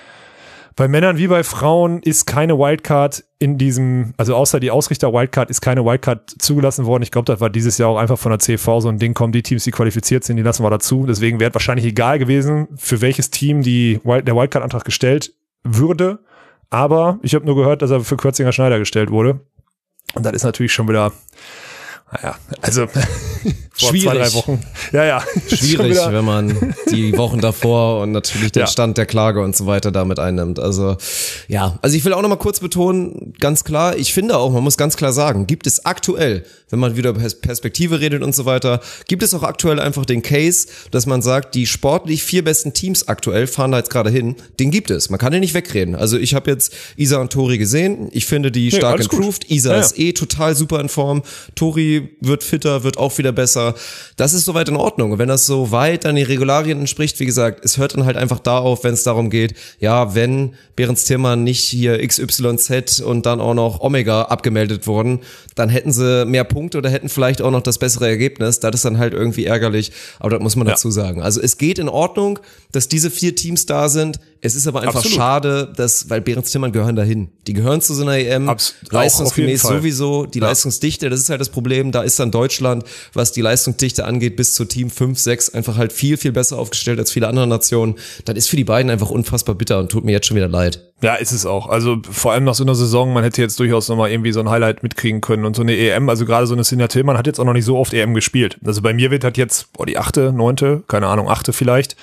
bei Männern wie bei Frauen ist keine Wildcard in diesem, also außer die Ausrichter-Wildcard ist keine Wildcard zugelassen worden. Ich glaube, das war dieses Jahr auch einfach von der C E V so ein Ding, kommen die Teams, die qualifiziert sind, die lassen wir dazu. Deswegen wäre es wahrscheinlich egal gewesen, für welches Team die Wild, der Wildcard-Antrag gestellt würde. Aber ich habe nur gehört, dass er für Kürzinger Schneider gestellt wurde. Und das ist natürlich schon wieder, naja, also vor schwierig. zwei, drei Wochen. Ja, ja. Schwierig, wenn man die Wochen davor und natürlich den ja. Stand der Klage und so weiter damit einnimmt. Also ja, also ich will auch noch mal kurz betonen, ganz klar, ich finde auch, man muss ganz klar sagen, gibt es aktuell, wenn man wieder über Perspektive redet und so weiter, gibt es auch aktuell einfach den Case, dass man sagt, die sportlich vier besten Teams aktuell fahren da jetzt gerade hin, den gibt es. Man kann den nicht wegreden. Also ich habe jetzt Isa und Tori gesehen, ich finde die nee, stark improved. Gut. Isa ja, ist ja. eh total super in Form, Tori wird fitter, wird auch wieder besser. Das ist soweit in Ordnung. Und wenn das so weit an die Regularien entspricht, wie gesagt, es hört dann halt einfach da auf, wenn es darum geht, ja, wenn Behrens Tillmann nicht hier X Y Z und dann auch noch Omega abgemeldet wurden, dann hätten sie mehr Punkte oder hätten vielleicht auch noch das bessere Ergebnis. Das ist dann halt irgendwie ärgerlich, aber das muss man ja. dazu sagen. Also es geht in Ordnung, dass diese vier Teams da sind. Es ist aber einfach Absolut. schade, dass, weil Behrens Tillmann gehören dahin. Die gehören zu so einer E M, Abs- leistungsgemäß sowieso. Die ja. Leistungsdichte, das ist halt das Problem. Da ist dann Deutschland, was die Leistungsdichte angeht, bis zu Team fünf, sechs einfach halt viel, viel besser aufgestellt als viele andere Nationen. Das ist für die beiden einfach unfassbar bitter und tut mir jetzt schon wieder leid. Ja, ist es auch. Also vor allem nach so einer Saison, man hätte jetzt durchaus nochmal irgendwie so ein Highlight mitkriegen können und so eine E M, also gerade so eine Sinja Tillmann hat jetzt auch noch nicht so oft E M gespielt. Also bei mir wird halt jetzt, boah, die achte, neunte, keine Ahnung, achte vielleicht.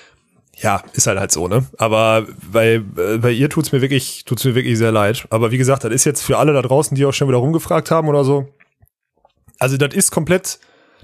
Ja, ist halt halt so, ne? Aber bei, bei ihr tut's mir wirklich, tut's mir wirklich sehr leid. Aber wie gesagt, das ist jetzt für alle da draußen, die auch schon wieder rumgefragt haben oder so. Also das ist komplett,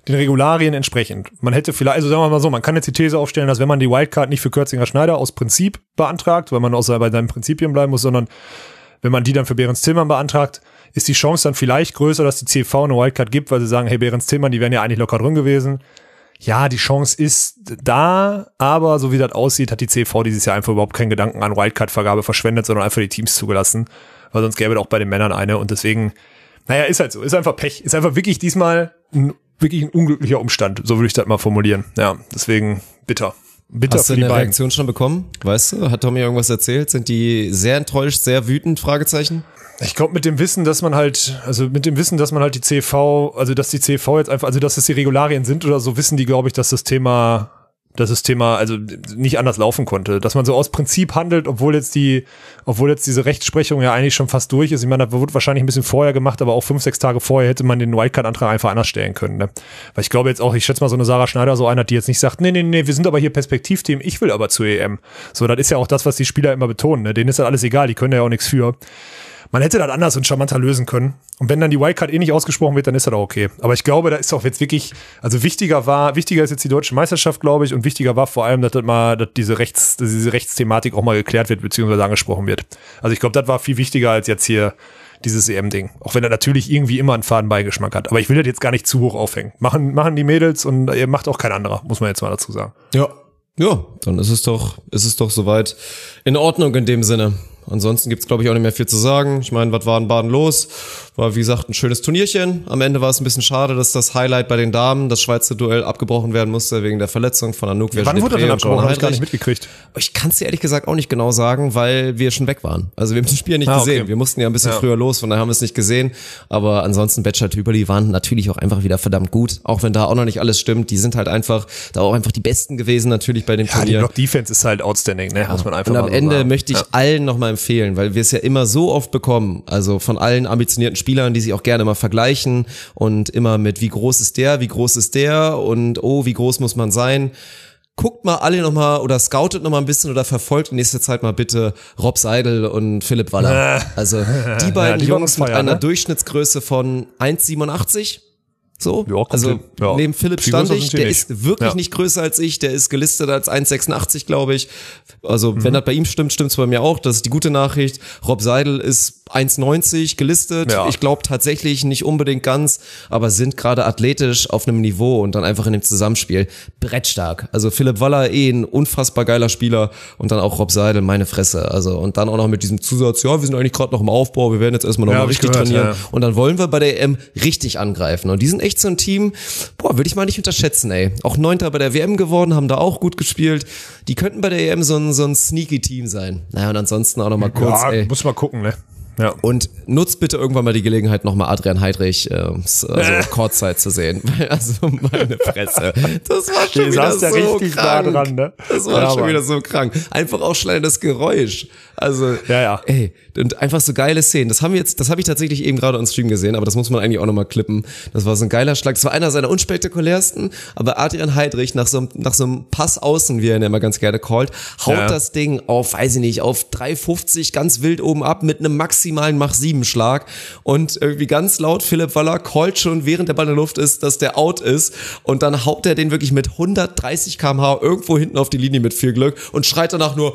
den Regularien entsprechend. Man hätte vielleicht, also sagen wir mal so, man kann jetzt die These aufstellen, dass wenn man die Wildcard nicht für Kürzinger-Schneider aus Prinzip beantragt, weil man außer bei seinen Prinzipien bleiben muss, sondern wenn man die dann für Behrens Tillmann beantragt, ist die Chance dann vielleicht größer, dass die C V eine Wildcard gibt, weil sie sagen, hey, Behrens Tillmann, die wären ja eigentlich locker drin gewesen. Ja, die Chance ist da, aber so wie das aussieht, hat die C V dieses Jahr einfach überhaupt keinen Gedanken an Wildcard-Vergabe verschwendet, sondern einfach die Teams zugelassen, weil sonst gäbe es auch bei den Männern eine und deswegen, naja, ist halt so, ist einfach Pech, ist einfach wirklich diesmal ein, wirklich ein unglücklicher Umstand, so würde ich das mal formulieren. Ja, deswegen bitter. Bitter Hast für du die eine beiden. Reaktion schon bekommen? Weißt du, hat Tommy irgendwas erzählt? Sind die sehr enttäuscht, sehr wütend? Fragezeichen? Ich glaube, mit dem Wissen, dass man halt, also mit dem Wissen, dass man halt die C V, also dass die C V jetzt einfach, also dass das die Regularien sind oder so, wissen die, glaube ich, dass das Thema, dass das Thema also nicht anders laufen konnte. Dass man so aus Prinzip handelt, obwohl jetzt die, obwohl jetzt diese Rechtsprechung ja eigentlich schon fast durch ist. Ich meine, das wurde wahrscheinlich ein bisschen vorher gemacht, aber auch fünf, sechs Tage vorher hätte man den Wildcard-Antrag einfach anders stellen können. Ne? Weil ich glaube jetzt auch, ich schätze mal so eine Sarah Schneider, so einer, die jetzt nicht sagt, nee, nee, nee, wir sind aber hier Perspektivteam, ich will aber zur E M. So, das ist ja auch das, was die Spieler immer betonen. Ne? Denen ist das alles egal, die können ja auch nichts für. Man hätte das anders und charmanter lösen können. Und wenn dann die Wildcard eh nicht ausgesprochen wird, dann ist das auch okay. Aber ich glaube, da ist auch jetzt wirklich, also wichtiger war, wichtiger ist jetzt die deutsche Meisterschaft, glaube ich, und wichtiger war vor allem, dass das mal, dass diese Rechts, dass diese Rechtsthematik auch mal geklärt wird, beziehungsweise angesprochen wird. Also ich glaube, das war viel wichtiger als jetzt hier dieses E M-Ding. Auch wenn er natürlich irgendwie immer einen Fadenbeigeschmack hat. Aber ich will das jetzt gar nicht zu hoch aufhängen. Machen, machen die Mädels und ihr macht auch kein anderer, muss man jetzt mal dazu sagen. Ja. Ja, dann ist es doch, ist es doch soweit in Ordnung in dem Sinne. Ansonsten gibt's, glaube ich, auch nicht mehr viel zu sagen. Ich meine, was war in Baden los? War, wie gesagt, ein schönes Turnierchen. Am Ende war es ein bisschen schade, dass das Highlight bei den Damen, das Schweizer Duell, abgebrochen werden musste wegen der Verletzung von Anouk. Ja, wann wurde das denn abgebrochen? Habe ich gar nicht mitgekriegt. Ich kann es dir ehrlich gesagt auch nicht genau sagen, weil wir schon weg waren. Also wir haben das Spiel ja nicht ah, gesehen. Okay. Wir mussten ja ein bisschen ja. früher los, von daher haben wir es nicht gesehen. Aber ansonsten, Bachelor-Tüberli waren natürlich auch einfach wieder verdammt gut. Auch wenn da auch noch nicht alles stimmt. Die sind halt einfach, da auch einfach die Besten gewesen natürlich bei dem ja, Turnier. Die Block-Defense ist halt outstanding, ne? Muss man einfach Und am mal so Ende sagen. möchte ich ja. allen nochmal empfehlen, weil wir es ja immer so oft bekommen, also von allen ambitionierten Spielern, die sich auch gerne mal vergleichen und immer mit wie groß ist der, wie groß ist der und oh, wie groß muss man sein. Guckt mal alle nochmal oder scoutet nochmal ein bisschen oder verfolgt in nächster Zeit mal bitte Rob Seidel und Philipp Waller. Also die beiden ja, die Jungs mit Feier, einer ne? Durchschnittsgröße von eins Komma siebenundachtzig. So, Ja, also ja. neben Philipp Viel stand größer ich, sind die der nicht. ist wirklich Ja. nicht größer als ich, der ist gelistet als eins Komma sechsundachtzig, glaube ich. Also Mhm. wenn das bei ihm stimmt, stimmt es bei mir auch, das ist die gute Nachricht. Rob Seidel ist eins Komma neunzig gelistet, Ja. ich glaube tatsächlich nicht unbedingt ganz, aber sind gerade athletisch auf einem Niveau und dann einfach in dem Zusammenspiel brettstark. Also Philipp Waller eh ein unfassbar geiler Spieler und dann auch Rob Seidel, meine Fresse. Also und dann auch noch mit diesem Zusatz, ja, wir sind eigentlich gerade noch im Aufbau, wir werden jetzt erstmal noch Ja, mal hab ich richtig gehört, trainieren ja. und dann wollen wir bei der E M richtig angreifen und die sind echt so ein Team, boah, würde ich mal nicht unterschätzen, ey. Auch Neunter bei der W M geworden, haben da auch gut gespielt. Die könnten bei der E M so ein, so ein sneaky Team sein. Naja, und ansonsten auch noch mal kurz, ja, ey. muss mal gucken, ne? Ja. Und nutzt bitte irgendwann mal die Gelegenheit, nochmal Adrian Heidrich äh, also Kurzzeit zu sehen. Also meine Fresse. Das war schon Du wieder saßt ja so richtig nah krank. dran, ne? Das war Ja, schon Mann. wieder so krank. Einfach auch schon das Geräusch. Also, Ja, ja. ey, und einfach so geile Szenen. Das haben wir jetzt, das habe ich tatsächlich eben gerade on Stream gesehen, aber das muss man eigentlich auch nochmal klippen. Das war so ein geiler Schlag. Das war einer seiner unspektakulärsten, aber Adrian Heidrich nach so, einem- nach so einem Pass außen, wie er ihn immer ganz gerne callt, haut Ja. das Ding auf, weiß ich nicht, auf drei fünfzig ganz wild oben ab mit einem maximalen Mach sieben Schlag und irgendwie ganz laut Philipp Waller callt schon, während der Ball in der Luft ist, dass der out ist und dann haut er den wirklich mit hundertdreißig Kilometer pro Stunde irgendwo hinten auf die Linie mit viel Glück und schreit danach nur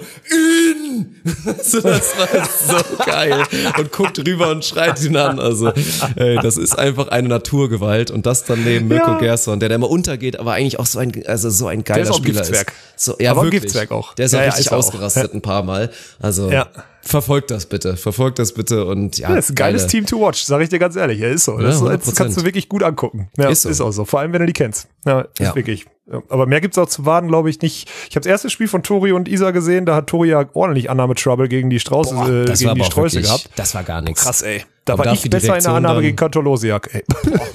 in! Also das war so geil und guckt rüber und schreit ihn an. Also ey, das ist einfach eine Naturgewalt und das dann neben Mirko Ja. Gerson, der da immer untergeht, aber eigentlich auch so ein, also so ein geiler Der ist auch ein Spieler Giftzwerg. ist. So, ja, Aber ein wirklich. Giftzwerg auch. Der ist Ja, auch ja, richtig ist er auch. ausgerastet Ja. ein paar Mal. Also Ja. verfolgt das bitte, verfolgt das bitte und ja. Ja, das ist ein geiles geile- Team to watch, sag ich dir ganz ehrlich. Ja, ist so. Ja, Das, hundert das Prozent. kannst du wirklich gut angucken. Ja, Ist ist, so. auch so. Vor allem, wenn du die kennst. Ja, ist Ja. wirklich. Ja. Aber mehr gibt's auch zu warten, glaube ich, nicht. Ich habe das erste Spiel von Tori und Isa gesehen, da hat Tori ja ordentlich Annahme-Trouble gegen die Strauße, Boah, äh, das gegen war die aber auch Sträuße wirklich, gehabt. das war gar nichts. Krass, ey. Da Aber war ich dafür die besser in der Reaktion Annahme dann- gegen Kantolosiak, ey.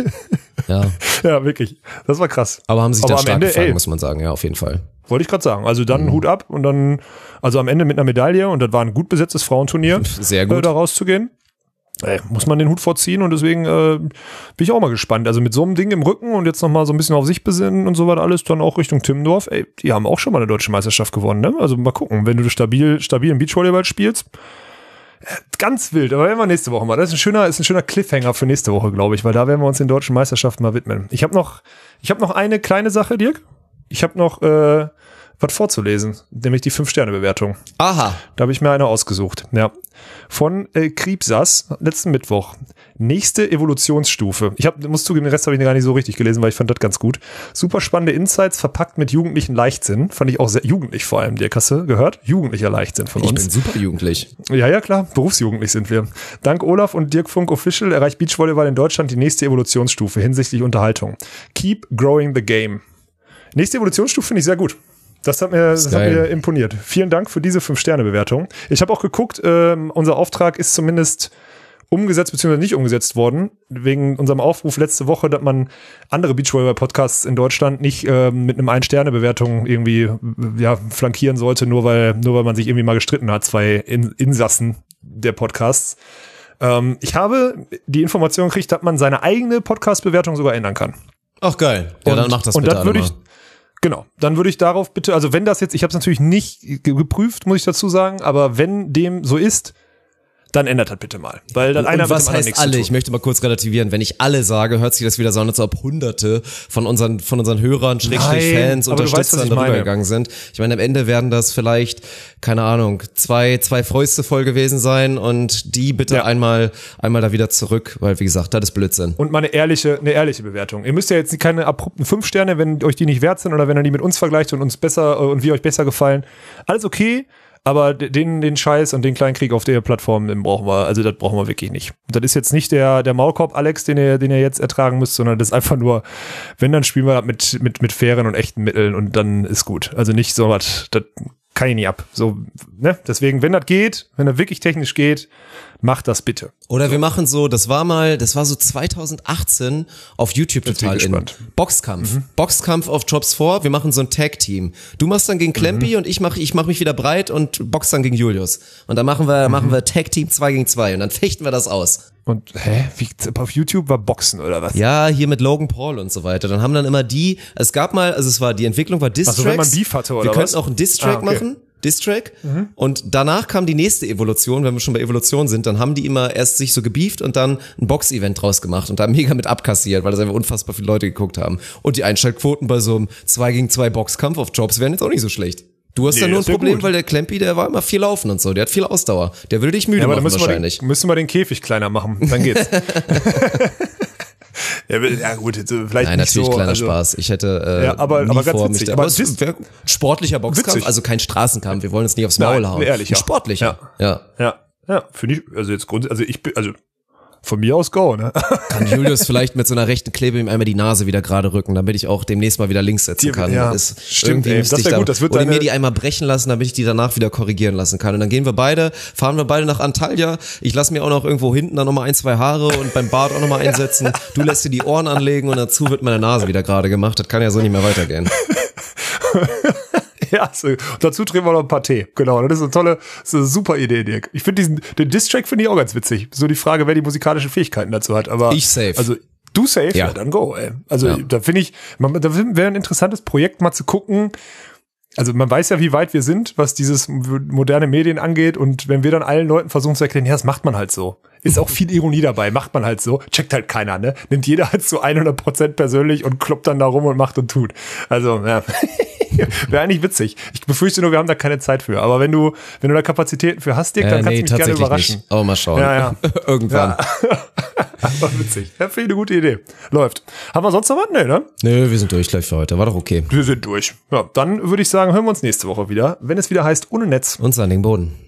Ja. Ja, wirklich. Das war krass. Aber haben sich Aber da am stark Ende, gefangen, ey, muss man sagen, ja, auf jeden Fall. wollte ich gerade sagen. Also dann Mhm. Hut ab und dann, also am Ende mit einer Medaille und das war ein gut besetztes Frauenturnier. Sehr gut. Äh, da rauszugehen. Ey, muss man den Hut vorziehen und deswegen äh, bin ich auch mal gespannt. Also mit so einem Ding im Rücken und jetzt nochmal so ein bisschen auf sich besinnen und so was alles, dann auch Richtung Timmendorf. Ey, die haben auch schon mal eine deutsche Meisterschaft gewonnen, ne? Also mal gucken, wenn du stabil, stabil im Beachvolleyball spielst, Ganz wild, aber werden wir nächste Woche mal. Das ist ein schöner, ist ein schöner Cliffhanger für nächste Woche, glaube ich, weil da werden wir uns den deutschen Meisterschaften mal widmen. Ich habe noch, ich habe noch eine kleine Sache, Dirk. Ich habe noch äh, was vorzulesen, nämlich die Fünf-Sterne-Bewertung. Aha. Da habe ich mir eine ausgesucht. Ja. Von äh, Kriebsas, letzten Mittwoch. Nächste Evolutionsstufe. Ich hab, muss zugeben, den Rest habe ich gar nicht so richtig gelesen, weil ich fand das ganz gut. Super spannende Insights, verpackt mit jugendlichen Leichtsinn. Fand ich auch sehr jugendlich vor allem. Dirk, hast du gehört? Jugendlicher Leichtsinn von Ich uns. bin super jugendlich. Ja, ja, klar. Berufsjugendlich sind wir. Dank Olaf und Dirk Funk Official erreicht Beachvolleyball in Deutschland die nächste Evolutionsstufe hinsichtlich Unterhaltung. Keep growing the game. Nächste Evolutionsstufe finde ich sehr gut. Das hat mir, das das hat mir imponiert. Vielen Dank für diese fünf-Sterne-Bewertung. Ich habe auch geguckt, ähm, unser Auftrag ist zumindest umgesetzt bzw. nicht umgesetzt worden, wegen unserem Aufruf letzte Woche, dass man andere Beachvolleyball-Podcasts in Deutschland nicht ähm, mit einem Ein-Sterne-Bewertung irgendwie ja, flankieren sollte, nur weil, nur weil man sich irgendwie mal gestritten hat, zwei in Insassen der Podcasts. Ähm, ich habe die Information gekriegt, dass man seine eigene Podcast-Bewertung sogar ändern kann. Ach geil. Ja, und, dann mach das und bitte das alle würde mal. ich Genau, dann würde ich darauf bitte, also wenn das jetzt, ich habe es natürlich nicht geprüft, muss ich dazu sagen, aber wenn dem so ist, dann ändert das bitte mal. Weil dann Und, einer und was mit dem anderen heißt nichts zu alle? tun. Ich möchte mal kurz relativieren. Wenn ich alle sage, hört sich das wieder so an, als ob hunderte von unseren, von unseren Hörern, Schrägstrich Nein, Fans, aber du weißt, was Unterstützern ich darüber meine. gegangen sind. Ich meine, am Ende werden das vielleicht, keine Ahnung, zwei, zwei Fäuste voll gewesen sein und die bitte Ja. einmal, einmal da wieder zurück, weil wie gesagt, das ist Blödsinn. Und mal eine ehrliche, eine ehrliche Bewertung. Ihr müsst ja jetzt keine abrupten fünf Sterne, wenn euch die nicht wert sind oder wenn ihr die mit uns vergleicht und uns besser und wir euch besser gefallen. Alles okay. Aber den, den Scheiß und den kleinen Krieg auf der Plattform, den brauchen wir, also das brauchen wir wirklich nicht. Und das ist jetzt nicht der, der Maulkorb Alex, den ihr, den ihr jetzt ertragen müsst, sondern das ist einfach nur, wenn, dann spielen wir das mit, mit, mit fairen und echten Mitteln und dann ist gut. Also nicht so was, das kann ich nie ab. So, ne? Deswegen, wenn das geht, wenn das wirklich technisch geht, macht das bitte. Oder wir machen so, das war mal, das war so zweitausendachtzehn auf YouTube Jetzt bin total ich in. gespannt. Boxkampf. Mhm. Boxkampf auf Jobs vier. Wir machen so ein Tag-Team. Du machst dann gegen Klempi mhm. und ich mach, ich mach mich wieder breit und box dann gegen Julius. Und dann machen wir, mhm. machen wir Tag-Team zwei gegen zwei und dann fechten wir das aus. Und, hä? Wie, auf YouTube war Boxen oder was? Ja, hier mit Logan Paul und so weiter. Dann haben dann immer die, es gab mal, also es war, die Entwicklung war Diss-Tracks. Also wenn man Beef hatte oder wir was? könnten auch einen Diss-Track Ah, okay. machen. Diss-Track. Mhm. Und danach kam die nächste Evolution, wenn wir schon bei Evolution sind, dann haben die immer erst sich so gebieft und dann ein Box-Event draus gemacht und da mega mit abkassiert, weil das einfach unfassbar viele Leute geguckt haben. Und die Einschaltquoten bei so einem zwei gegen zwei Boxkampf auf Jobs wären jetzt auch nicht so schlecht. Du hast Nee, da nur ein das wär Problem, gut. weil der Klempi, der war immer viel laufen und so, der hat viel Ausdauer. Der würde dich müde Ja, aber dann machen müssen wir, wahrscheinlich. den, müssen wir den Käfig kleiner machen. Dann geht's. ja, ja, gut, jetzt, äh, vielleicht Nein, nicht natürlich so. kleiner also, Spaß. Ich hätte äh, Ja, aber- nie aber ganz vor, witzig. mich da, Aber aber es das- wär sportlicher Boxkampf, Witzig. also kein Straßenkampf. Wir wollen uns nicht aufs Maul Nein, hauen. ein ehrlicher. Ein sportlicher. Ja. Ja, ja, finde ich, also jetzt grund, also ich bin, also von mir aus go, ne? Kann Julius vielleicht mit so einer rechten Klebe ihm einmal die Nase wieder gerade rücken, damit ich auch demnächst mal wieder links setzen Die- kann. ja, ist, stimmt, irgendwie ey. müsste Das ich wär da, gut, das wird oder deine- mir die einmal brechen lassen, damit ich die danach wieder korrigieren lassen kann. Und dann gehen wir beide, fahren wir beide nach Antalya. Ich lasse mir auch noch irgendwo hinten dann nochmal ein, zwei Haare und beim Bart auch nochmal einsetzen. Du lässt dir die Ohren anlegen und dazu wird meine Nase wieder gerade gemacht. Das kann ja so nicht mehr weitergehen. Ja, so. Und dazu trinken wir noch ein paar Tee. Genau, das ist eine tolle, das ist eine super Idee, Dirk. Ich finde diesen, den Diss-Track finde ich auch ganz witzig. So die Frage, wer die musikalischen Fähigkeiten dazu hat. Aber Ich safe. Also du safe, ja, Ja. dann go, ey. Also Ja. da finde ich, man, da wäre ein interessantes Projekt mal zu gucken. Also man weiß ja, wie weit wir sind, was dieses moderne Medien angeht. Und wenn wir dann allen Leuten versuchen zu erklären, ja, das macht man halt so. Ist auch viel Ironie dabei, macht man halt so. Checkt halt keiner, ne? Nimmt jeder halt so hundert Prozent persönlich und kloppt dann da rum und macht und tut. Also, ja. Wäre eigentlich witzig. Ich befürchte nur, wir haben da keine Zeit für. Aber wenn du, wenn du da Kapazitäten für hast, Dirk, dann Äh, kannst nee, du mich gerne tatsächlich überraschen. nicht. Aber mal schauen. Ja, ja. Irgendwann. Aber witzig. Ja, finde ich eine gute Idee. Läuft. Haben wir sonst noch was? Nee, ne? Nö, wir sind durch gleich für heute. War doch okay. Wir sind durch. Ja, dann würde ich sagen, hören wir uns nächste Woche wieder, wenn es wieder heißt, ohne Netz. Und an den Boden.